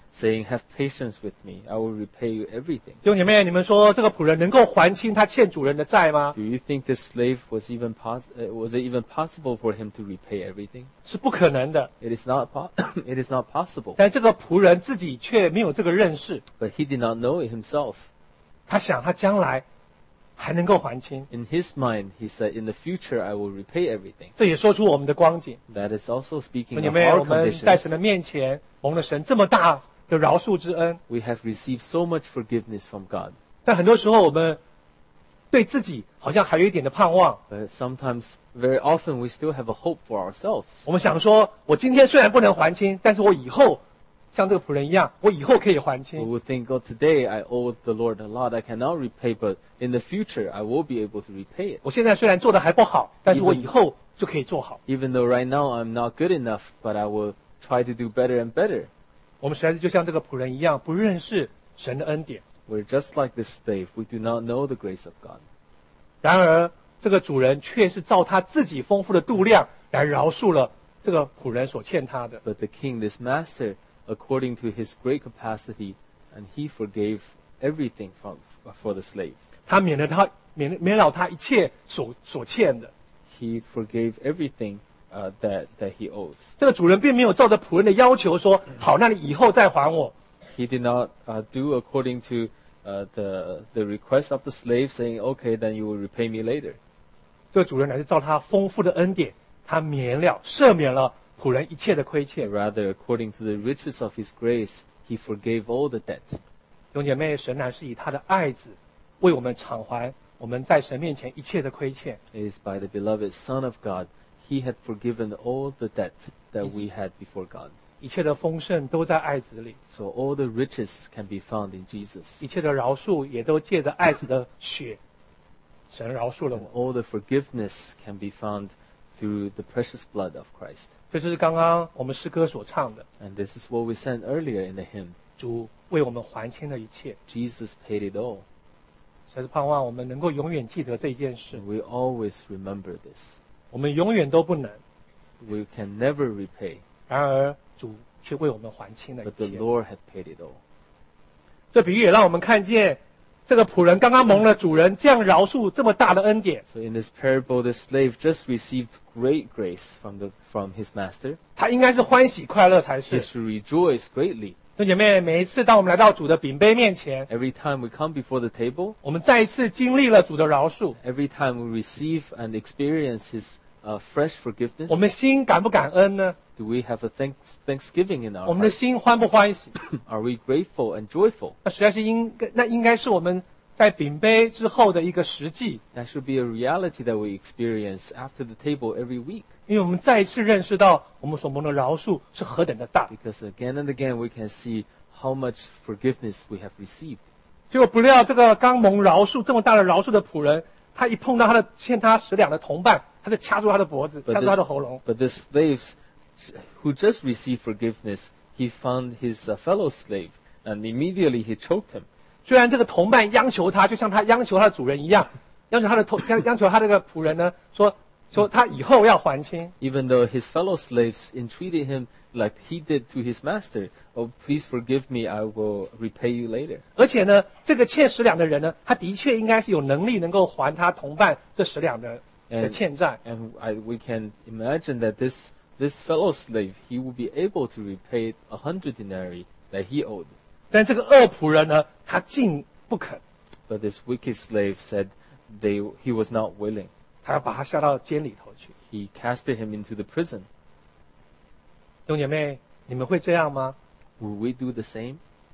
saying, "Have patience with me, I will repay you everything." 弟兄姐妹，你们说这个仆人能够还清他欠主人的债吗？ Do you think this slave was even pos- uh, was it even possible for him to repay everything? 是不可能的。 It is not po- it is not possible. 但这个仆人自己却没有这个认识， But he did not know it himself. 他想他将来还能够还清， In his mind, he said, "In the future, I will repay everything." 这也说出我们的光景。 That is also 弟 speaking 兄姐 of 妹， our 我们在神的 conditions. 面前蒙了神这么大的饶恕之恩， We have received so much forgiveness from God. 但很多时候我们对自己好像还有一点的盼望。 But sometimes, very often, we still have a hope for ourselves. 我们想说，我今天虽然不能还清，但是我以后像这个仆人一样，我以后可以还 We 清。 will think, "Oh, today I owe the Lord a lot. I cannot repay, but in the future, I will be able to repay it." 我现在虽然做的还不好，但是我以后就可以做好。 Even though right now I'm not good enough, but I will try to do better and better. 我们实在是就像这个仆人一样，不认识神的恩典。 We're just like this slave. We do not know the grace of God. 然而，这个主人却是照他自己丰富的度量来饶恕了这个仆人所欠他的。 But the king, this master, according to his great capacity, and he forgave everything from, for the slave. 他免了他免免了他一切所所欠的。 He forgave everything uh, that, that he owes. 这个主人并没有照着仆人的要求说：“好，那你以后再还我。” He did not uh, do according to uh, the, the request of the slave, saying, "Okay, then you will repay me later." 这个主人乃是照他丰富的恩典，他免了赦免了仆人一切的亏欠。 Rather, according to the riches of his grace, he forgave all the debt. 弟兄姐妹，神乃是以他的爱子为我们偿还我们在神面前一切的亏欠。 It is by the beloved Son of God. He had forgiven all the debt that we had before God. 一切的丰盛都在爱子里， So all the riches can be found in Jesus. 一切的饶恕也都借着爱子的血，神饶恕了 And 我。 all the forgiveness can be found through the precious blood of Christ. 这就是刚刚我们诗歌所唱的， And this is what we sang earlier in the hymn. 主为我们还清了一切。 Jesus paid it all. 才是盼望我们能够永远记得这一件事。 And we always remember this. 我们永远都不能， We can never repay, 然而主却为我们还清了 but 一 the 切。 Lord had paid it all. 这比喻也让我们看见，这个仆人刚刚蒙了主人这样饶恕这么大的恩典， So in this parable, the slave just received great grace from the from his master. 他应该是欢喜快乐才 He 是。 should rejoice greatly. 弟兄姐妹，每一次当我们来到主的饼杯面前， Every time we come before the table, 我们再一次经历了主的饶恕， every time we receive and experience His uh, fresh 我 forgiveness, 们心感不感恩呢？ do we have a thanks, thanksgiving in 我 our 们的 heart? 心欢不欢喜？ Are we grateful and joyful? 那实在是应该，那应该是我们在饼杯之后的一个实际， That should be a reality that we experience after the table every week. 因为我们再一次认识到我们所蒙的饶恕是何等的大。 Because again and again we can see how much forgiveness we have received. 结果不料这个刚蒙饶恕这么大的饶恕的仆人，他一碰到他的欠他十两的同伴，他就掐住他的脖子， But 掐住他的喉咙。 But the slaves who just received forgiveness, he found his uh, fellow slave and immediately he choked him. 虽然这个同伴央求他，就像他央求他的主人一样，央求他的同央央求他这个仆人呢，说说他以后要还清。 Even though his fellow slaves entreated him like he did to his master, "Oh, please forgive me, I will repay you later." 而且呢，这个欠十两的人呢，他的确应该是有能力能够还他同伴这十两的的 And, 欠债。 and I, we can imagine that this, this fellow slave, he will be able to repay a hundred denarii that he owed. 但这个恶仆人呢，他竟不肯， But this wicked slave said they, he was not willing. 他要把他下到监里头去。 He casted him into the prison. 弟兄姐妹，你们会这样吗？ Will we do the same?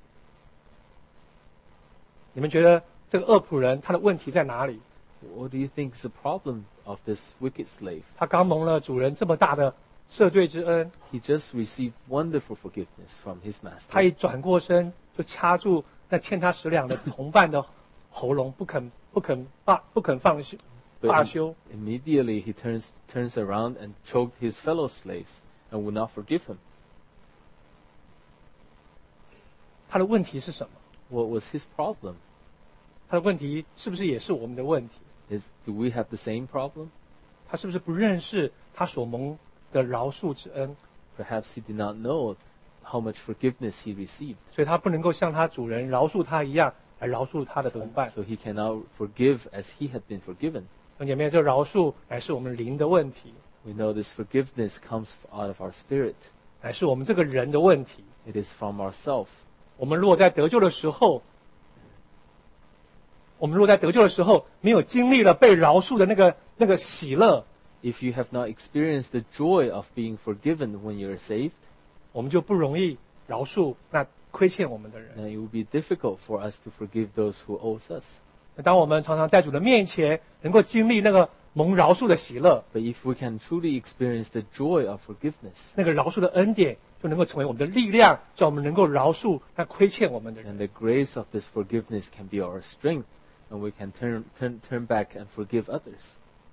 你们觉得这个恶仆人他的问题在哪里？ What do you think is the problem of this wicked slave? 他刚蒙了主人这么大的赦罪之恩， He just received wonderful forgiveness from his 他 master. 一转过身就掐住那欠他十两的同伴的喉咙，不肯不肯罢不肯放休 But 罢休。 immediately he turns, turns around and choked his fellow slaves and would not forgive him. 他的问题是什么？ What was his problem? 他的问题是不是也是我们的问题？ Is, do we have the same problem? 他是不是不认识他所蒙的饶恕之恩？ Perhaps he did not know how much forgiveness he received. 所以他不能够像他主人饶恕他一样来饶恕他的 So, 同伴。 so he cannot forgive as he had been forgiven. 弟兄姐妹，这饶恕乃是我们灵的问题， We know this forgiveness comes out of our spirit. 乃是我们这个人的问题。 It is from ourselves. 我们如果在得救的时候，我们如果在得救的时候没有经历了被饶恕的那个那个喜乐， If you have not experienced the joy of being forgiven when you're saved, 我们就不容易饶恕那亏欠我们的人。 then it will be difficult for us to forgive those who owe us. 当我们常常在主的面前能够经历那个蒙饶恕的喜乐， But if we can truly experience the joy of forgiveness, 那个饶恕的恩典就能够成为我们的力量，叫我们能够饶恕那亏欠我们的人。 and the grace of this forgiveness can be our strength, and we can turn turn turn back and forgive others.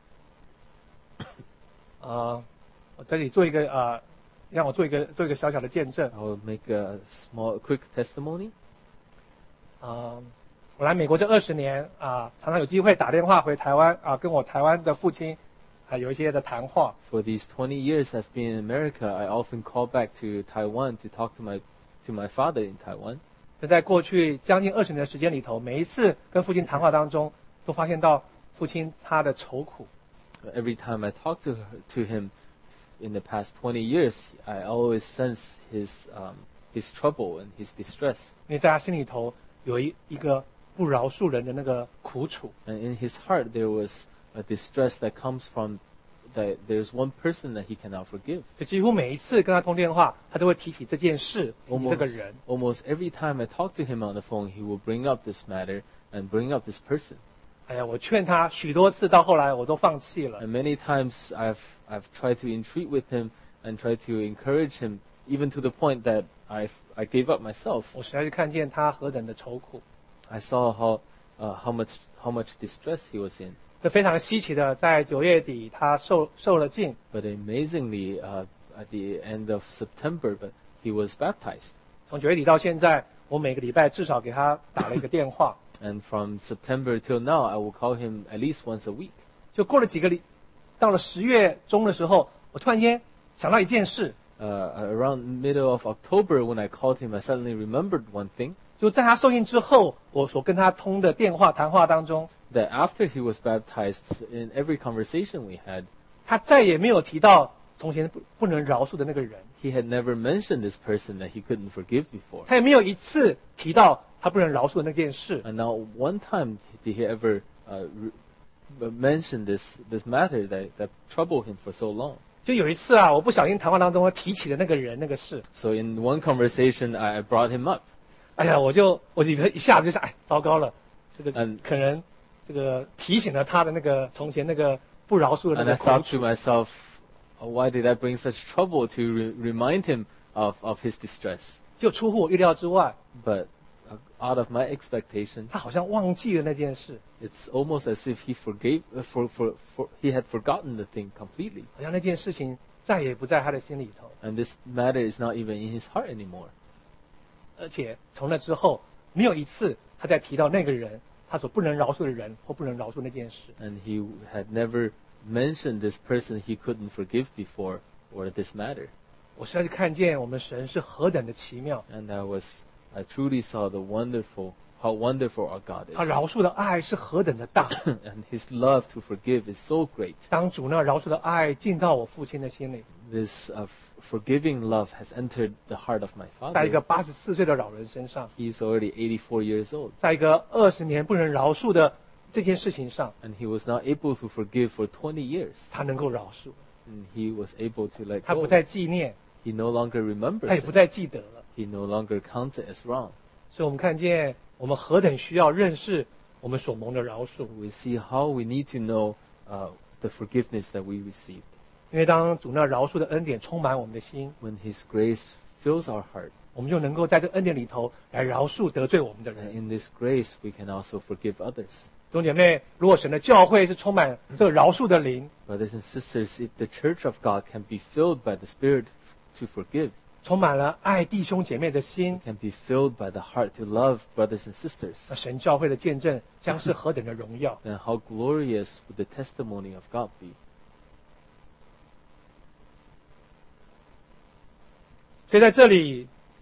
啊、我这里做一个啊、让我做一个做一个小小的见证。 I will make a small, quick testimony. 啊、我来美国这二十年啊、常常有机会打电话回台湾啊、跟我台湾的父亲啊、有一些的谈话。 For these twenty years I've been in America, I often call back to Taiwan to talk to my to my father in Taiwan. 就在过去将近二十年的时间里头，每一次跟父亲谈话当中，都发现到父亲他的愁苦。 Every time I talk to her, to him in the past twenty years, I always sense his um, his trouble and his distress. 因为在他心里头有一一个不饶恕人的那个苦楚， And in his heart there was a distress that comes from that there's one person that he cannot forgive. 就几乎每一次跟他通电话，他都会提起这件事，提起这个 Almost, 人。 almost every time I talk to him on the phone, he will bring up this matter and bring up this person. 哎呀，我劝他许多次，到后来我都放弃了。 And many times I've I've tried to entreat with him and tried to encourage him, even to the point that I I gave up myself. 我实在是看见他何等的愁苦。 I saw how uh, how much how much distress he was in. 这非常稀奇的，在九月底他受受了浸， But amazingly, uh, at the end of September, but he was baptized. 从九月底到现在，我每个礼拜至少给他打了一个电话。 And from September till now, I will call him at least once a week. 就过了几个礼，到了十月中的时候，我突然间想到一件事， Uh, around middle of October, when I called him, I suddenly remembered one thing. 就在他受浸之后，我所跟他通的电话谈话当中， That after he was baptized, in every conversation we had, 他再也没有提到从前不不能饶恕的那个人， he had never mentioned this person that he couldn't forgive before. 他也没有一次提到他不能饶恕的那件事。 And not one time did he ever uh, re- mention this this matter that that troubled him for so long. 就有一次啊，我不小心谈话当中提起的那个人那个事， So in one conversation, I I brought him up, 哎呀，我就我里头一下子就想，哎，糟糕了，这个嗯可能这个提醒了他的那个从前那个不饶恕的 and 那 I 个苦 thought 楚 to。myself, oh, why did I bring such trouble to re- remind him of of his distress? 就出乎我预料之外， But uh, out of my expectation, 他好像忘记了那件事， it's almost as if he forgave uh, for, for for he had forgotten the thing completely, 好像那件事情再也不在他的心里头。 and this matter is not even in his heart anymore. 而且从那之后，没有一次他再提到那个人，他所不能饶恕的人或不能饶恕那件事。 And he had never mentioned this person he couldn't forgive before or this matter. 我实在是看见我们神是何等的奇妙， And I was, I truly saw the wonderful, how wonderful our God 他 is. 饶恕的爱是何等的大。 And His love to forgive is so great. 当主那饶恕的爱进到我父亲的心里， This uh, forgiving love has entered the heart of my 在一个 father. 八十四岁的老人身上， He's already eighty-four years old. 在一个二十年不能饶恕的这件事情上， And he was not able to forgive for twenty years. 他能够饶恕， And he was able to let 他不 go. 再纪念， He no longer 他 remembers 也不 it. 再记得了。 He no longer counts it as wrong. 所以我们看见我们何等需要认识我们所蒙的饶恕 So，we see how we need to know uh, the forgiveness that we received. 因为当主那饶恕的恩典充满我们的心， When His grace fills our heart, 我们就能够在这个恩典里头来饶恕得罪我们的 and 人。 in this grace we can also forgive others. 弟兄姐妹，如果神的教会是充满这个饶恕的灵， Brothers and sisters, if the church of God can be filled by the Spirit to forgive, 充满了爱弟兄姐妹的心， can be filled by the heart to love brothers and 那 sisters, 神教会的见证将是何等的荣耀！ then how glorious would the testimony of God be? 所以在这里，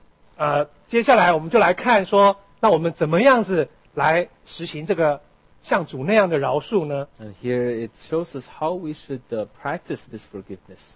呃，接下来我们就来看说，那我们怎么样子来实行这个像主那样的饶恕呢？ And here it shows us how we should uh, practice this forgiveness.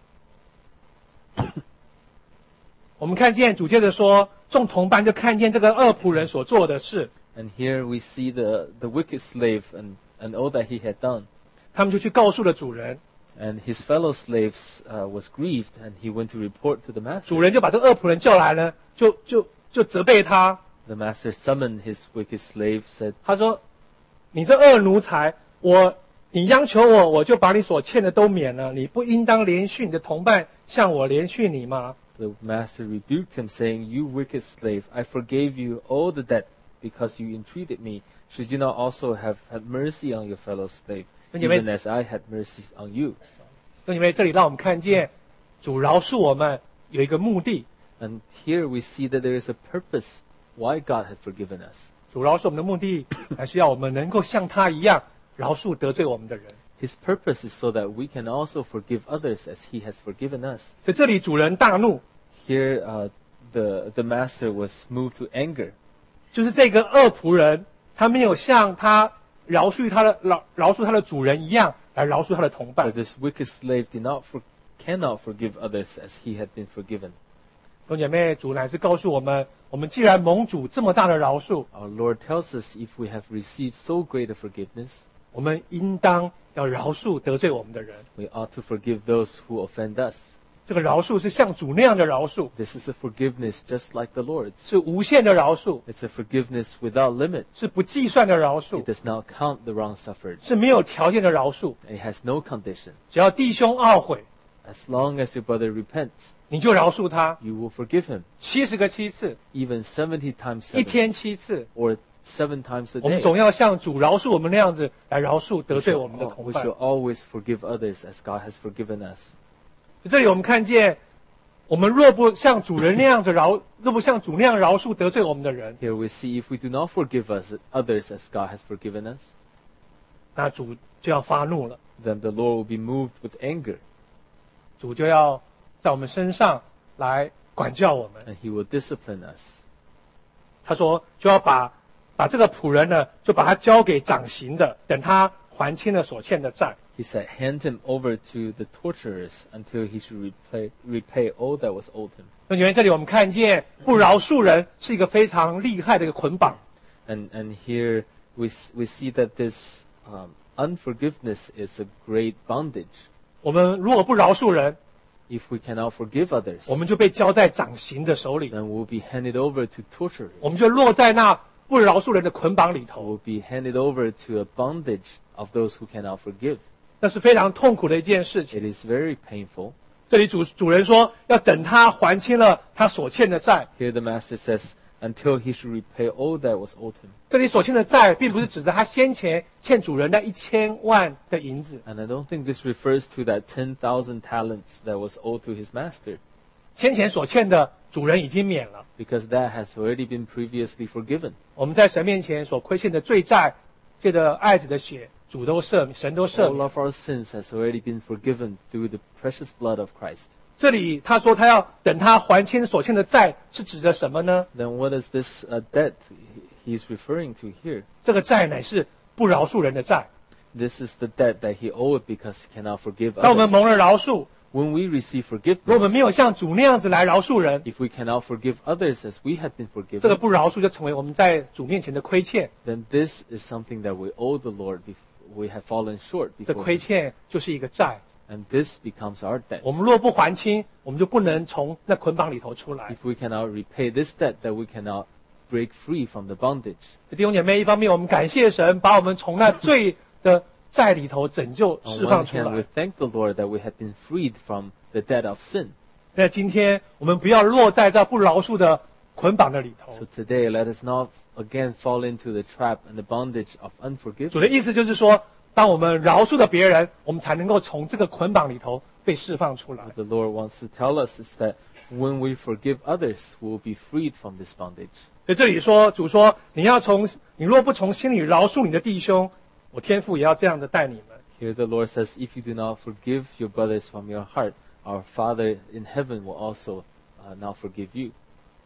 我们看见主接着说，众同伴就看见这个恶仆人所做的事， And here we see the, the wicked slave and, and all that he had done. 他们就去告诉了主人， And his fellow slaves uh, was grieved, and he went to report to the 主 master. 人就把这个恶仆人叫来了，就就就责备他， The master summoned his wicked slave, said, 他说：“你这恶奴才，我你央求我，我就把你所欠的都免了，你不应当连续你的同伴，向我连续你吗？” The master rebuked him, saying, You wicked slave, I forgave you all the debt because you entreated me. Should you not also have had mercy on your fellow slave, 弟兄姐妹， even as I had mercy on you? 弟兄姐妹，这里让我们看见主饶恕我们有一个目的， And here we see that there is a purpose why God had forgiven us. 主饶恕我们的目的，还是要我们能够像他一样饶恕得罪我们的人。 His purpose is so that we can also forgive others as he has forgiven us. 所以这里主人大怒， Here, uh, the, the master was moved to anger. 就是这个恶仆人，他没有像他饶恕他的饶饶恕他的主人一样来饶恕他的同伴。 But this wicked slave did not for, cannot forgive others as he had been forgiven. 弟兄姐妹，主乃是告诉我们，我们既然蒙主这么大的饶恕， Our Lord tells us if we have received so great a forgiveness, 我们应当要饶恕得罪我们的人。 we ought to forgive those who offend us. 这个饶恕是像主那样的饶恕， This is a forgiveness just like the Lord's. 是无限的饶恕， It's a forgiveness without limit. 是不计算的饶恕 It，does not count the wrong suffered. 是没有条件的饶恕。 It has no condition. 只要弟兄懊悔， As long as your brother repents, 你就饶恕他 you will forgive him, 七十个七次， even seventy times 一 seven, 天七次。 or seven times a 我们 day. 总要像主饶恕我们那样子来饶恕得 We 罪 should, 我们的 al- 同 we 伴。 should always forgive others as God has forgiven us. 这里我们看见，我们若不像主人那样子饶，若不像主那样饶恕得罪我们的人， Here we see if we do not forgive us, others as God has forgiven us, 那主就要发怒了， then the Lord will be moved with anger, 主就要在我们身上来管教我们。 and he will discipline us. 他说就要把把这个仆人呢，就把他交给掌刑的，等他还清了所欠的债。 He said, hand him over to the torturers until he should repay, repay all that was owed him. 那因为这里我们看见不饶恕人是一个非常厉害的一个捆绑。 And, and here we, s- we see that this um, unforgiveness is a great bondage. 我们如果不饶恕人， If we cannot forgive others, 我们就被交在掌刑的手里， then we'll be handed over to torturers. 我们就落在那不饶恕人的捆绑里头， We'll be handed over to a bondage of those who cannot forgive. 那是非常痛苦的一件事情。 It is very painful. 这里主主人说，要等他还清了他所欠的债。 Here the master says, until he should repay all that was owed him. 这里所欠的债，并不是指着他先前欠主人那一千万的银子， And I don't think this refers to that ten thousand talents that was owed to his master, 先前所欠的主人已经免了。 because that has already been previously forgiven. 我们在神面前所亏欠的罪债，借着爱子的血，主都赦免，神都赦 All 免。 of our sins has already been forgiven through the precious blood of Christ. 这里他说他要等他还清所欠的债，是指着什么呢？ Then what is this uh, debt he- he's referring to here? 这个债乃是不饶恕人的债。 This is the debt that he owed because he cannot forgive 当我们 others. 蒙了饶恕， When we receive 如果我们没 forgiveness, 有像主那样子来饶恕人， if we cannot forgive others as we have been 这个 forgiven, 不饶恕就成为我们在主面前的亏欠。 then this is something that we owe the Lord. bef- We have fallen short 这 before 亏 him. 欠就是一个债。 And this becomes our debt. 我们若不还清，我们就不能从那捆绑里头出来 If。we cannot repay this debt, that we cannot break free from the bondage. 弟兄姐妹，一方面我们感谢神，把我们从那罪的债里头拯救 On 释 one 放出 hand, we 来。 thank the Lord that we have been freed from the debt of sin. 那今天我们不要落在这不饶恕的捆绑的里头。 So today, let us not again fall into the trap and the bondage of 主的 unforgiveness. 意思就是说，当我们饶恕了别人，我们才能够从这个捆绑里头被释放出来。 What the Lord wants to tell us is that when we forgive others, we will be freed from this bondage. 所以这里说，主说，你要从你若不从心里饶恕你的弟兄，我天父也要这样的待你们。 Here the Lord says, if you do not forgive your brothers from your heart, our Father in heaven will also uh, not forgive you.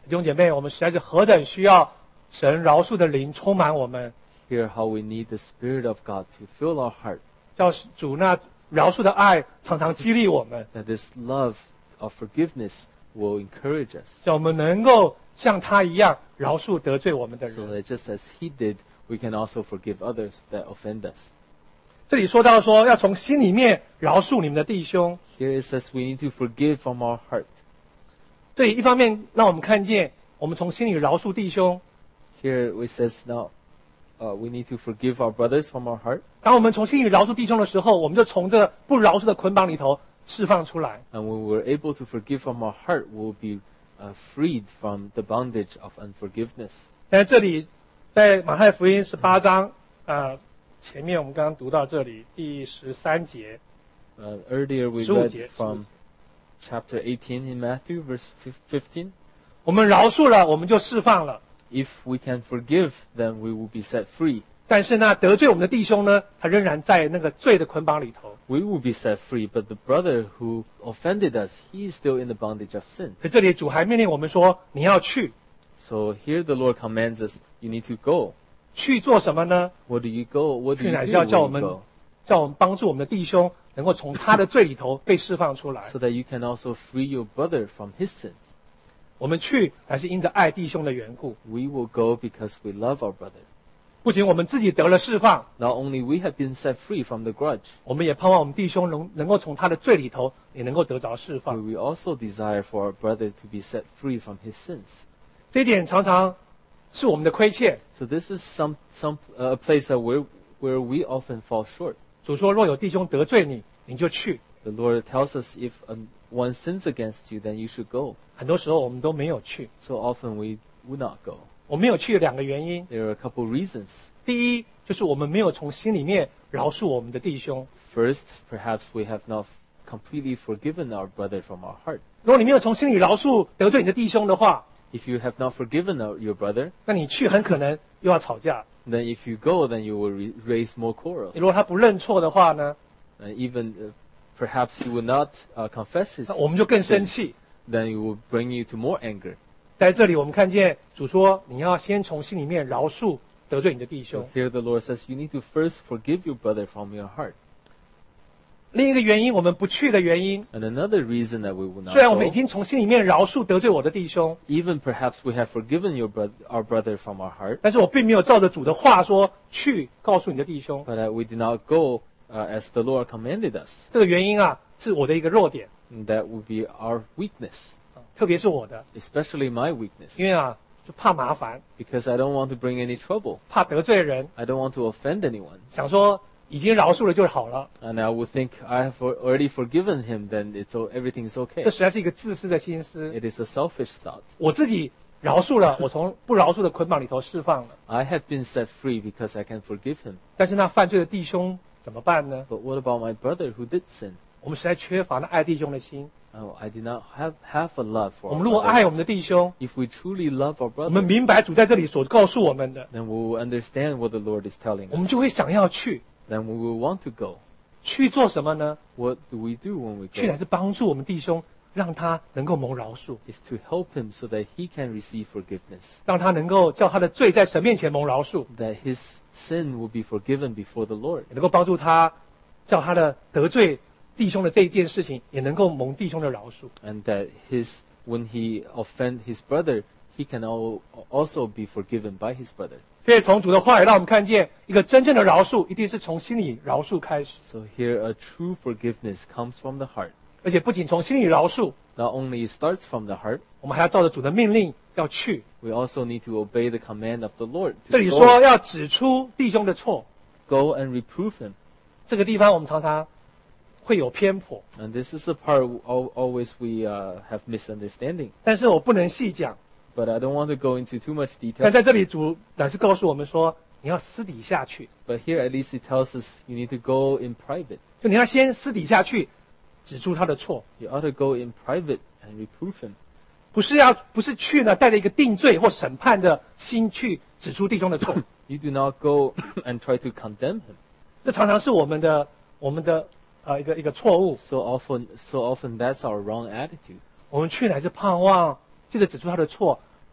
弟兄姐妹，我们实在是何等需要神饶恕的灵充满我们， Hear how we need the Spirit of God to fill our heart, 叫主那饶恕的爱常常激励我们， that this love of forgiveness will encourage us, 叫我们能够像他一样饶恕得罪我们的 so 人。 that just as He did, we can also forgive others that offend us. 这里说到说要从心里面饶恕你们的弟兄， Here it says we need to forgive from our heart. 这里一方面让我们看见我们从心里饶恕弟兄， Here it says now uh, we need to forgive our brothers from our heart. 当我们从心里饶恕弟兄的时候，我们就从这不饶恕的捆绑里头释放出来。 And when we're able to forgive from our heart, we'll be uh, freed from the bondage of unforgiveness. 但是这里在马太福音十八章，呃，前面我们刚刚读到这里第十三节， Uh, earlier we 十五 read 节， from chapter eighteen in Matthew, verse fif- fifteen. 我们饶恕了，我们就释放了。 If we can forgive, then we will be set free. 但是呢，得罪我们的弟兄呢，他仍然在那个罪的捆绑里头。 We will be set free, but the brother who offended us, he is still in the bondage of sin. 可这里主还命令我们说，你要去， So here the Lord commands us, you need to go. 去做什么呢？ What do you go? What do 去 you 乃是 do 要叫 when 我 you 们 go? 叫我们帮助我们的弟兄能够从他的罪里头被释放出来。 So that you can also free your brother from his sins. 我们去乃是因着爱弟兄的缘故， We will go because we love our brother. 不仅我们自己得了释放， Not only we have been set free from the grudge, 我们也盼望我们弟兄能能够从他的罪里头也能够得着释 but 放。 we also desire for our brother to be set free from his sins. 这一点常常是我们的亏欠。 So this is some some uh, a place that where where we often fall short. 主说：若有弟兄得罪你，你就去。 The Lord tells us if um, one sins against you, then you should go. 很多时候我们都没有去。 So often we would not go. 我没有去的两个原因， There are a couple reasons. 第一就是我们没有从心里面饶恕我们的弟兄。 First, perhaps we have not completely forgiven our brother from our heart. 如果你没有从心里饶恕得罪你的弟兄的话， If you have not forgiven our, your brother, 那你去很可能又要吵架。 then if you go, then you will re- raise more quarrels. 如果他不认错的话呢， And even uh, perhaps he will not uh, confess his 那我们就更生 sins, 气。 then it will bring you to more anger. 在这里我们看见主说，你要先从心里面饶恕得罪你的弟 So 兄。 here the Lord says you need to first forgive your brother from your heart. 另一个原因，我们不去的原因， And another reason that we will not 虽然我们已 go, 经从心里面饶恕得罪我的弟兄， even perhaps we have forgiven your bro- our brother from our heart, 但是我并没有照着主的话说去告诉你的弟兄。 but uh, we did not go uh, as the Lord commanded us. 这个原因啊，是我的一个弱点， And that would be our weakness, 特别是我的， especially my weakness, 因为啊，就怕麻烦， because I don't want to bring any trouble. 怕得罪人， I don't want to offend anyone. 想说已经饶恕了就好了。 And I would think I have al- already forgiven him, then it's all, everything is okay. 这实在是一个自私的心思。 It is a selfish thought. 我自己饶恕了，我从不饶恕的捆绑里头释放了， I have been set free because I can forgive him. 但是那犯罪的弟兄怎么办呢？ But what about my brother who did sin? 我们实在缺乏那爱弟兄的心。 Oh, I did not have, have a love 我 for 们 our 如果爱 brother. 我们的弟兄， If we truly love our 我们 brother, 明白主在这里所告诉我们的， then we will understand what the Lord is telling 我们 us. 就会想要去。 Then we will want to go. 去做什么呢？ What do we do when we 去乃 go? 是帮助我们弟兄，让他能够蒙饶恕， Is to help him so that he can receive forgiveness. 让他能够叫他的罪在神面前蒙饶恕， That his sin will be forgiven before the Lord. 也能够帮助他叫他的得罪弟兄的这一件事情，也能够蒙弟兄的饶恕。 And that his, when he offend his brother, he can al- also be forgiven by his brother. 所以从主的话语让我们看见，一个真正的饶恕一定是从心里饶恕开始， So here a true forgiveness comes from the heart. 而且不仅从心里饶恕， Not only it starts from the heart, 我们还要照着主的命令要去。 we also need to obey the command of the Lord 这 to 里 go, 说要指出弟兄的错， go and reprove him. 这个地方我们常常会有偏颇， And this is the part al- always we uh, have misunderstanding. 但是我不能细讲。 But I don't want to go into too much 但 detail. 在这里主乃是告诉我们说，你要私底下去， But here at least it tells us you need to go in private. 就你要先私底下去指出他的错， You ought to go in private and reprove him. 不是要不是去呢带着一个定罪或审判的心去指出弟兄的错， You do not go and try to condemn him. 这常常是我们的我们的呃一个一个错误。 So often, so often that's our wrong attitude. 我们去乃是盼望借着指出他的错，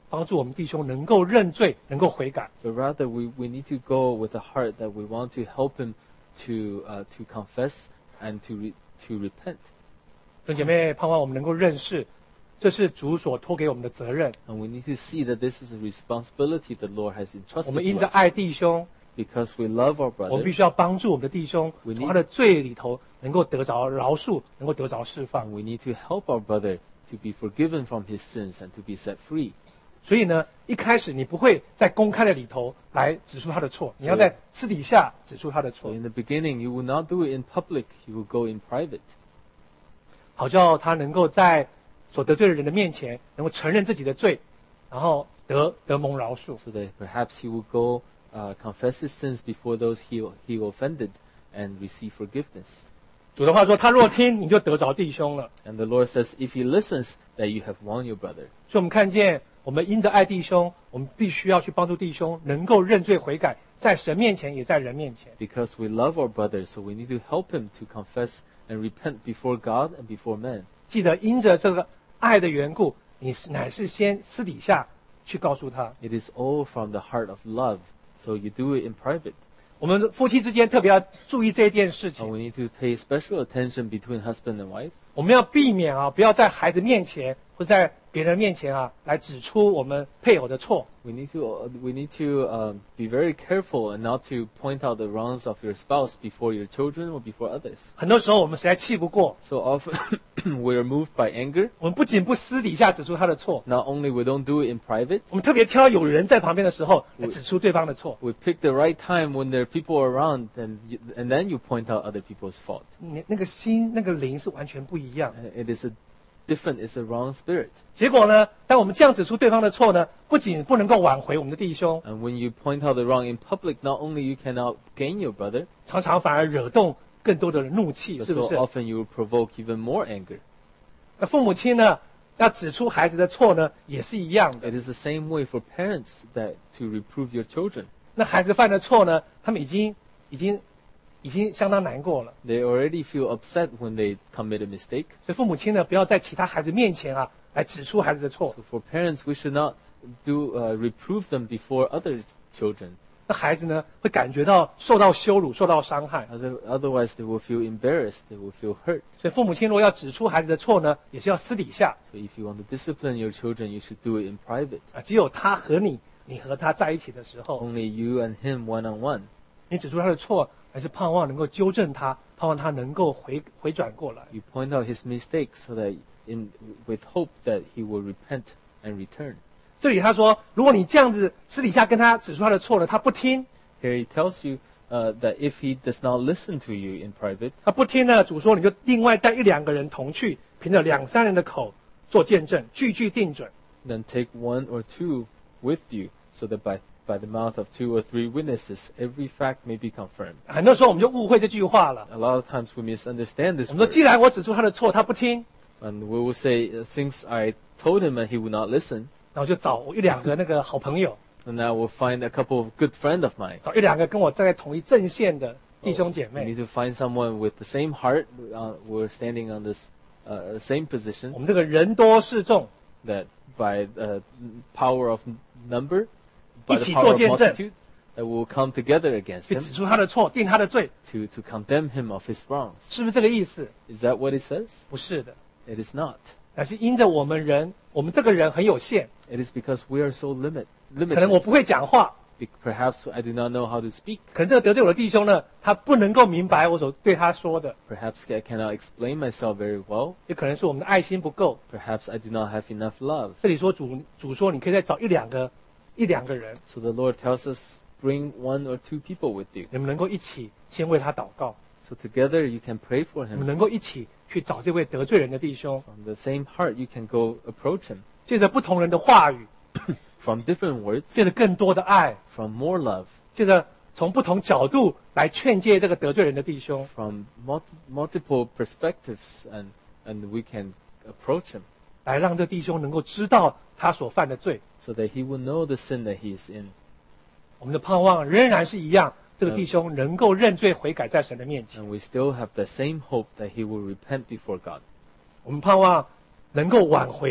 帮助我们弟兄能够认罪，能够悔改。 But rather, we, we need to go with a heart that we want to help him to uh, to confess and to re, to repent. 弟兄姐妹，盼望我们能够认识，这是主所托给我们的责任。 And we need to see that this is a responsibility the Lord has 我 entrusted 们因 to 着 us. 爱弟兄， Because we love our 我们必 brother, 须要帮助我们的弟兄 We need- 从他的罪里头能够得着饶恕，能够得着释放。 and we need to help our brother to be forgiven from his sins and to be set free. 所以呢，一开始你不会在公开的里头来指出他的错，你要在私底下指出他的 So 错， in the beginning, you will not do it in public, you will go in private. 好叫他能够在所得罪的人的面前，能够承认自己的罪，然后得得蒙饶恕。 So that perhaps he will go uh, confess his sins before those he, he offended and receive forgiveness. 主的话说，他若听，你就得着弟兄了。 And the Lord says, if he listens, that you have won your brother. 所以我们看见，我们因着爱弟兄，我们必须要去帮助弟兄能够认罪悔改，在神面前，也在人面前。 Because we love our brother, so we need to help him to confess and repent before God and before men. 记得因着这个爱的缘故，你是乃是先私底下去告诉他。 It is all from the heart of love, so you do it in private. 我们夫妻之间特别要注意这一件事 And 情， we need to pay special attention between husband and wife. 我们要避免啊，不要在孩子面前或在别人面前啊，来指出我们配偶的错。 We need to uh, we need to um, be very careful and not to point out the wrongs of your spouse before your children or before others. 很多时候我们实在气不过， So often we are moved by anger. 我们不仅不私底下指出他的错， Not only we don't do it in private, 我们特别挑有人在旁边的时候来指出对方的错。 we pick the right time when there are people around, and you, and then you point out other people's fault. 你那个心那个灵是完全不一样。 Uh, It is a different. It's a wrong spirit. 结果呢，当我们这样指出对方的错呢，不仅不能够挽回我们的弟兄， And when you point out the wrong in public, not only you cannot gain your brother, 常常反而惹动更多的怒气， but 是不 so 是？ often you will provoke even more anger. 那父母亲呢，要指出孩子的错呢，也是一样的。 It is the same way for parents that to reprove your children. 那孩子犯的错呢，他们已经已经已经相当难过了。 They already feel upset when they commit a mistake. 所以父母亲呢，不要在其他孩子面前啊，来指出孩子的错。 So for parents, we should not do uh, reprove them before other children. 那孩子呢，会感觉到受到羞辱、受到伤害。 Other, otherwise, they will feel embarrassed. They will feel hurt. 所以父母亲如果要指出孩子的错呢，也是要私底下 So if you want to discipline your children, you should do it in private. 啊，只有他和你，你和他在一起的时候， Only you and him one on one. 你指出他的错，还是盼望能够纠正他，盼望他能够回回转过来。 You point out his mistakes so that in with hope that he will repent and return. 这里他说，如果你这样子私底下跟他指出他的错了，他不听， Here he tells you uh, that if he does not listen to you in private, 他不听呢，主说你就另外带一两个人同去，凭着两三人的口做见证，句句定准。 then take one or two with you, so that by by the mouth of two or three witnesses, every fact may be confirmed. 很多时候我们就误会这句话了。 A lot of times we misunderstand this 我们说， word, 既然我指出他的错，他不听， and we will say, uh, since I told him and he would not listen, 然后就找一两个那个好朋友， and I will find a couple of good friends of mine. 找一两个跟我站在同一阵线的弟兄姐 We 妹。 need to find someone with the same heart. Uh, we're standing on this uh, same 我 position. 们这个人多势众， That by uh, power of number, by 一 the 起 power 做 of 见证， multitude, that will come together against 去 him 指出他的错，定他的罪， to, to condemn him of his wrongs. 是不是这个意思？ Is that what it says? 不是的， It is not. 而是因着我们人，我们这个人很有限， It is because we are so limit, 可能我 limited. 不会讲话， Be- Perhaps I do not know how to speak. 可能这个得罪我的弟兄呢，他不能够明白我所对他说的， Perhaps I cannot explain myself very well. 也可能是我们的爱心不够。 Perhaps I do not have enough love. 这里说主主说，你可以再找一两个一两个人， So the Lord tells us, bring one or two people with you. 你们能够一起先为他祷告， So together you can pray for 你们 him. 能够一起去找这位得罪人的弟兄， From the same heart you can go approach him. 借着不同人的话语， From different words, 借着更多的爱， from more love, 借着从不同角度来劝诫这个得罪人的弟兄， from multi- multiple perspectives, and, and we can approach him 来让这弟兄能够知道他所犯的罪。 so that he will know the sin that he is in. 我们的盼望仍然是一样，这个弟兄能够认罪悔改在神的面前。 And we still have the same hope that he will repent before God. 我们盼望能够挽回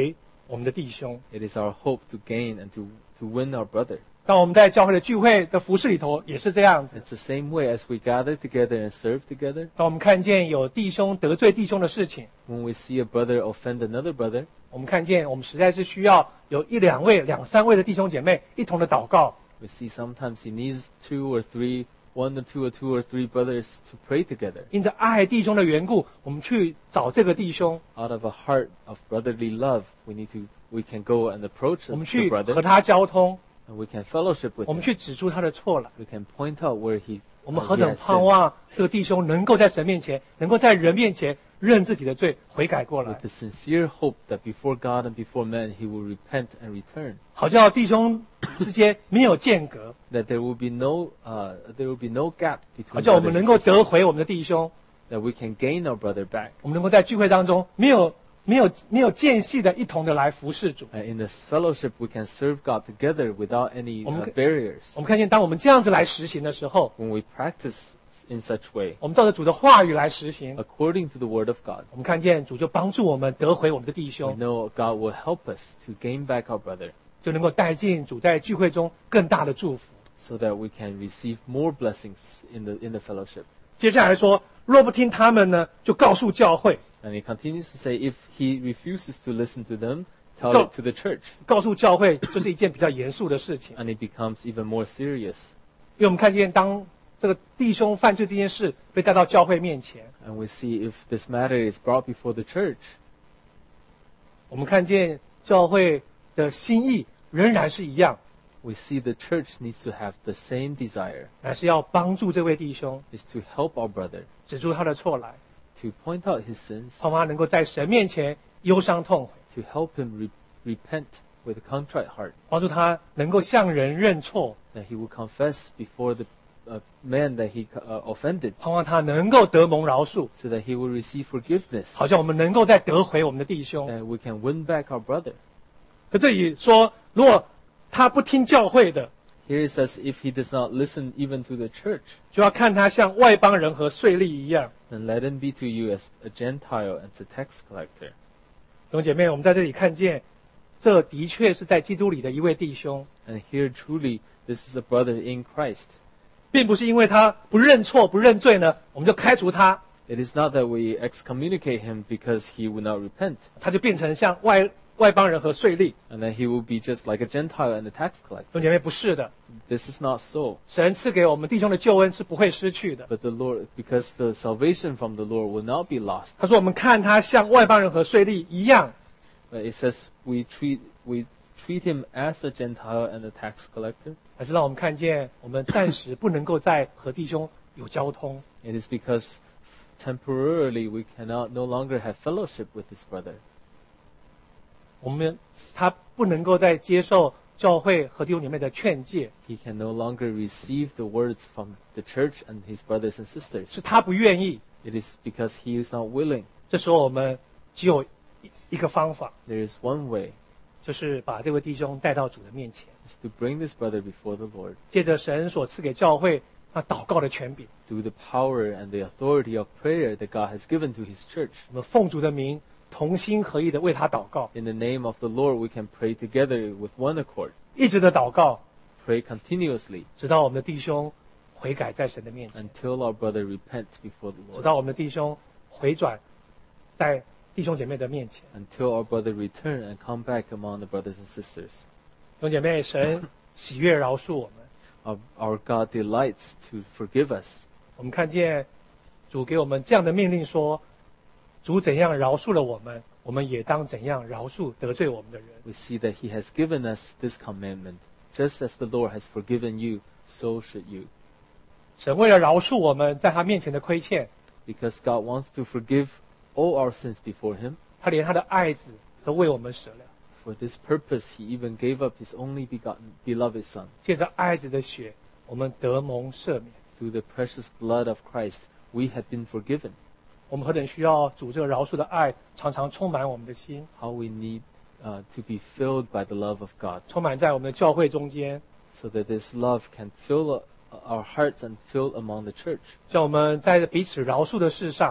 我们的弟兄。 It is our hope to gain and to, to win our brother. 当我们在教会的聚会的服事里头也是这样子。 It's the same way as we gather together and serve together. 当我们看见有弟兄得罪弟兄的事情， When we see a brother offend another brother, 我们看见我们实在是需要有一两位、两三位的弟兄姐妹一同的祷告， we see sometimes he needs two or three, one or two or two or three brothers to pray together. 因着爱弟兄的缘故，我们去找这个弟兄， Out of a heart of brotherly love, we need to, we can go and approach 我们 the 去和 brother 他交通， and we can fellowship with 我们 him. 去指出他的错来。 We can point out where he, 我们 uh, 何 he 等 has 盼 sinned. 望这个弟兄能够在神面前，能够在人面前认自己的罪，悔改过来 With，the sincere hope that before God and before men he will repent and return. 好叫弟兄之间没有间隔， That there will be no, uh, there will be no gap 好 between 叫我 brothers 们能 and 够得 sisters. 回我们的弟兄， That we can gain our brother back. 我们能够在聚会当中没有没有没有间隙的一同的来服侍主。 Uh, in this fellowship, we can serve God together without any 我们 uh, 可- barriers. 我们看见，当我们这样子来实行的时候， When we practice in such way, 我们照着主的话语来实行， according to the word of God, 我们看见主就帮助我们得回我们的弟 we 兄， know God will help us to gain back our brother 就能够带进主在聚会中更大的祝福。 so that we can receive more blessings in the, in the fellowship. 接下来说，若不听他们呢，就告诉教会， And he continues to say, if he refuses to listen to them, tell Go. it to the church. 告诉教会，这是一件比较严肃的事情。 And it becomes even more serious. 因为我们看见，当这个弟兄犯罪这件事被带到教会面前， And we see if this matter is brought before the church, 我们看见教会的心意仍然是一样， we see the church needs to have the same desire, 乃是要帮助这位弟兄 is to help our brother, 指出他的错来， to point out his sins, 盼望他能够在神面前忧伤痛悔， to help him re- repent with a contrite heart, 帮助他能够向人认错， that he will confess before the uh, man that he uh, offended, 盼望他能够得蒙饶恕， so that he will receive forgiveness, 好像我们能够再得回我们的弟兄。 that we can win back our brother. 可这里说，如果他不听教会的， Here it says, if he does not listen even to the church, 就要看他像外邦人和税吏一样。 then let him be to you as a Gentile and a tax collector. 弟兄姐妹，我们在这里看见，这的确是在基督里的一位弟兄， And here truly, this is a brother in Christ. 并不是因为他不认错、不认罪呢，我们就开除他， It is not that we excommunicate him because he will not repent, 他就变成像外外邦人和税吏。 and that he will be just like a Gentile and a tax 弟 collector. 兄姐妹，不是的， This is not so. 神赐给我们弟兄的救恩是不会失去的。 But the Lord, because the salvation from the Lord will not be lost. 他说，我们看他像外邦人和税吏一样， But it says we treat we treat him as a Gentile and a tax collector. 还是让我们看见，我们暂时不能够再和弟兄有交通。 It is because temporarily we cannot no longer have fellowship with his brother. 我们他不能够再接受教会和弟兄姐妹的劝诫， He can no longer receive the words from the church and his brothers and sisters. 是他不愿意。 It is because he is not willing. 这时候我们只有一一个方法， There is one way, 就是把这位弟兄带到主的面前， is to bring this brother before the Lord 借着神所赐给教会那祷告的权柄， through the power and the authority of prayer that God has given to his church. 我们奉主的名同心合意的为他祷告， In the name of the Lord, we can pray together with one accord, 一直的祷告， pray continuously 直到我们的弟兄悔改在神的面前， until our brother repent before the 直 Lord, 到我们的弟兄回转在弟兄姐妹的面前。 until our brother return and come back among the brothers and sisters. 弟兄姐妹，神喜悦饶恕我们。 Our, our God delights to forgive us. 我们看见主给我们这样的命令说，主怎样饶恕了我们，我们也当怎样饶恕得罪我们的人。 We see that he has given us this commandment. Just as the Lord has forgiven you, so should you. 神为了饶恕我们在他面前的亏欠， Because God wants to forgive all our sins before him. 他连他的爱子都为我们舍了。 For this purpose, he even gave up his only begotten beloved Son. 借着爱子的血，我们得蒙赦免。 Through the precious blood of Christ, we have been forgiven. 我们何等需要主这个饶恕的爱，常常充满我们的心， How we need uh, to be filled by the love of God, 充满在我们的教会中间， so that this love can fill uh, our hearts and fill among the church. 叫我们在彼此饶恕的事上，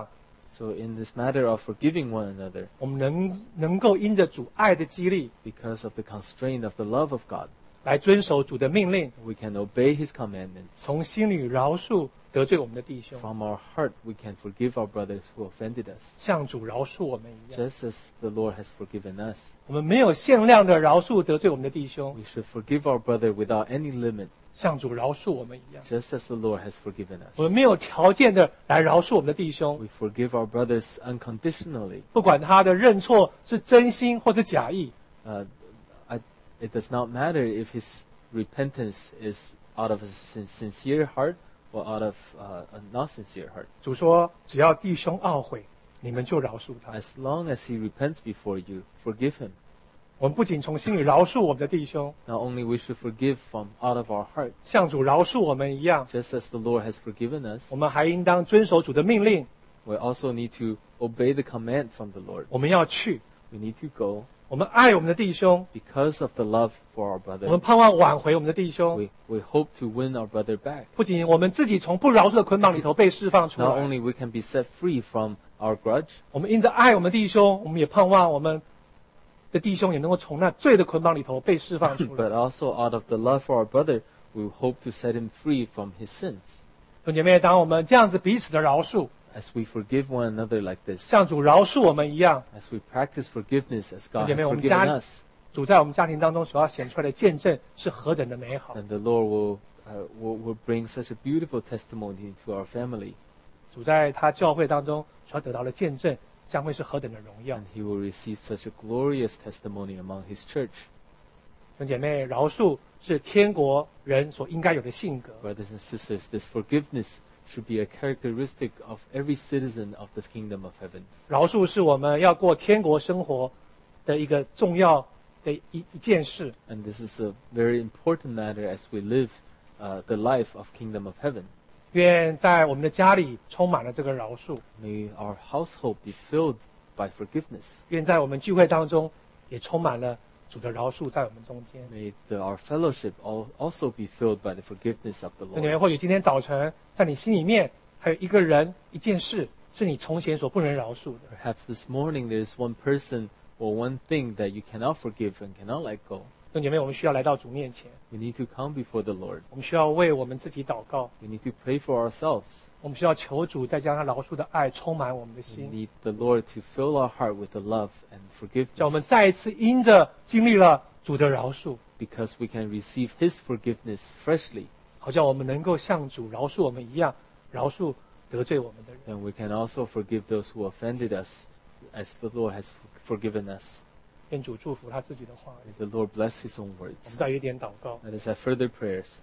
So in this matter of forgiving one another, 我们能能够因着主爱的激励， because of the constraint of the love of God, 来遵守主的命令， we can obey His commandments. 从心里饶恕得罪我们的弟兄， From our heart, we can forgive our brothers who offended us, 像主饶恕我们一样。 just as the Lord has forgiven us. 我们没有限量的饶恕得罪我们的弟兄， We should forgive our brother without any limit, 像主饶恕我们一样。 just as the Lord has forgiven 我们 us. 没有条件的来饶恕我们的弟兄， We forgive our brothers unconditionally. 不管他的认错是真心或是假意， Uh, I, it does not matter if his repentance is out of a sin- sincere heart or out of uh, a not sincere heart. 主说只要弟兄懊悔，你们就饶恕他。 As long as he repents before you, forgive him. 我们不仅从心里饶恕我们的弟兄， Not only we should forgive from out of our heart, 像主饶恕我们一样， just as the Lord has forgiven us, 我们还应当遵守主的命令， we also need to obey the command from the Lord. 我们要去， We need to go 我们爱我们的弟兄， because of the love for our 我 brother. 们盼望挽回我们的弟兄。 We, we hope to win our brother back. 不仅我们自己从不饶恕的捆绑里头被释放出 Not 来， only we can be set free from our grudge, 我们因着爱我们的弟兄，我们也盼望我们的弟兄也能够从那罪的捆绑里头被释放出来。 but also out of the love for our brother, we hope to set him free from his sins. 弟兄姐妹，当我们这样子彼此的饶恕， As we forgive one another like this, 像主饶恕我们一样， as we practice forgiveness as God 姐 has 妹，我们 forgiven 家 us, 主在我们家庭当中所要显出来的见证是何等的美好。 then the Lord will, uh, will, will bring such a beautiful testimony to our family, 主在他教会当中所要得到的见证，将会是何等的荣耀。 and he will receive such a glorious testimony among his church. 弟兄姐妹，饶恕是天国人所应该有的性格。 Brothers and sisters, this forgiveness should be a characteristic of every citizen of the kingdom of heaven. 饶恕是我们要过天国生活的一个重要的一一件事。 And this is a very important matter as we live uh, the life of kingdom of heaven. 愿在我们的家里充满了这个饶恕， May our household be filled by forgiveness. 愿在我们聚会当中也充满了主的饶恕在我们中间。 May the, our fellowship all, also be filled by the forgiveness of the 那你们 Lord. 或许今天早晨在你心里面还有一个人、一件事是你从前所不能饶恕的。 Perhaps this morning there is one person or one thing that you cannot forgive and cannot let go. 弟兄姐妹，我们需要来到主面前， We need to come before the Lord. 我们需要为我们自己祷告， We need to pray for ourselves. 我们需要求主再将他饶恕的爱充满我们的 We 心， need the Lord to fill our heart with the love and 叫我们 forgiveness, 再一次因着经历了主的饶恕， because we can receive His forgiveness freshly, 好叫我们能够像主饶恕我们一样，饶恕得罪我们的人。 and we can also forgive those who offended us, as the Lord has forgiven us. 愿主祝福他自己的话语。 May the Lord bless His own 我们 words. 再有一点祷告。 Let us have further prayers.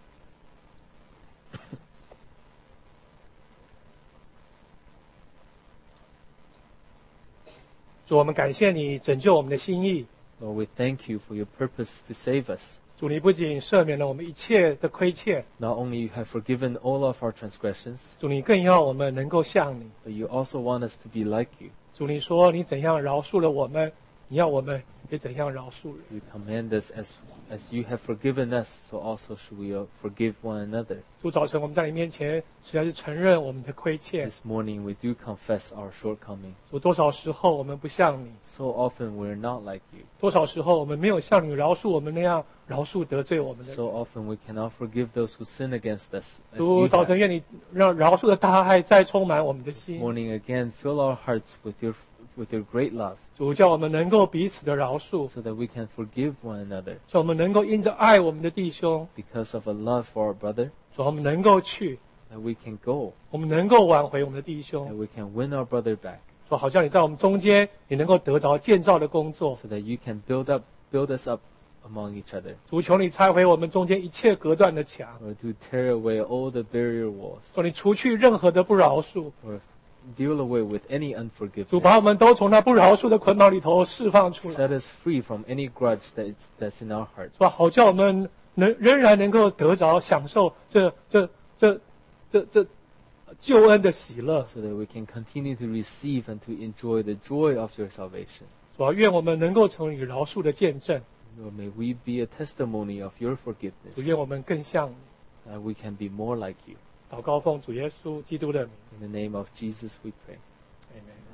主，我们感谢你拯救我们的心意。 Lord, we thank you for your purpose to save us. 主，你不仅赦免了我们一切的亏欠， Not only you have forgiven all of our transgressions, 主，你更要我们能够像你。 but you also want us to be like you. 主，你说你怎样饶恕了我们，你要我们也怎样饶恕人。 You command us as as you have forgiven us, so also should we uh, forgive one another. 主，早晨我们在你面前实在是承认我们的亏欠。 This morning we do confess our shortcoming. 主，多少时候我们不像你， So often we're not like you. 多少时候我们没有像你饶恕我们那样饶恕得罪我们的 So 人。 often we cannot forgive those who sin against us. As 主， you 早晨 have. 愿你让饶恕的大爱再充满我们的心。 Morning again, fill our hearts with your with your great love, 主，叫我们能够彼此的饶恕， so that we can forgive one another 叫我们能够因着爱我们的弟兄， because of a love for our brother. 主，我们能够去， That we can go, 我们能够挽回我们的弟 that 兄。 we can win our brother back, 主，好像你在我们中间，你能够得着建造的工作。 so that you can build up build us up among each other, 主，求你拆毁我们中间一切隔断的墙， or to tear away all the barrier walls, 主，你除去任何的不饶恕， or deal away with any 主，把我 unforgiveness. 们都从那不饶恕的捆绑里头释放出来， Set us free from any grudge that is, that's in our heart, 是吧？好叫我们能仍然能够得着享受这这这这这救恩的喜乐。 so that we can continue to receive and to enjoy the joy of your salvation. 主啊，愿我们能够成为你饶恕的见证， Lord, may we be a testimony of your 主， forgiveness, 愿我们更像你。 that we can be more like you. 祷告奉主耶稣基督的名。 In the name of Jesus we pray. Amen.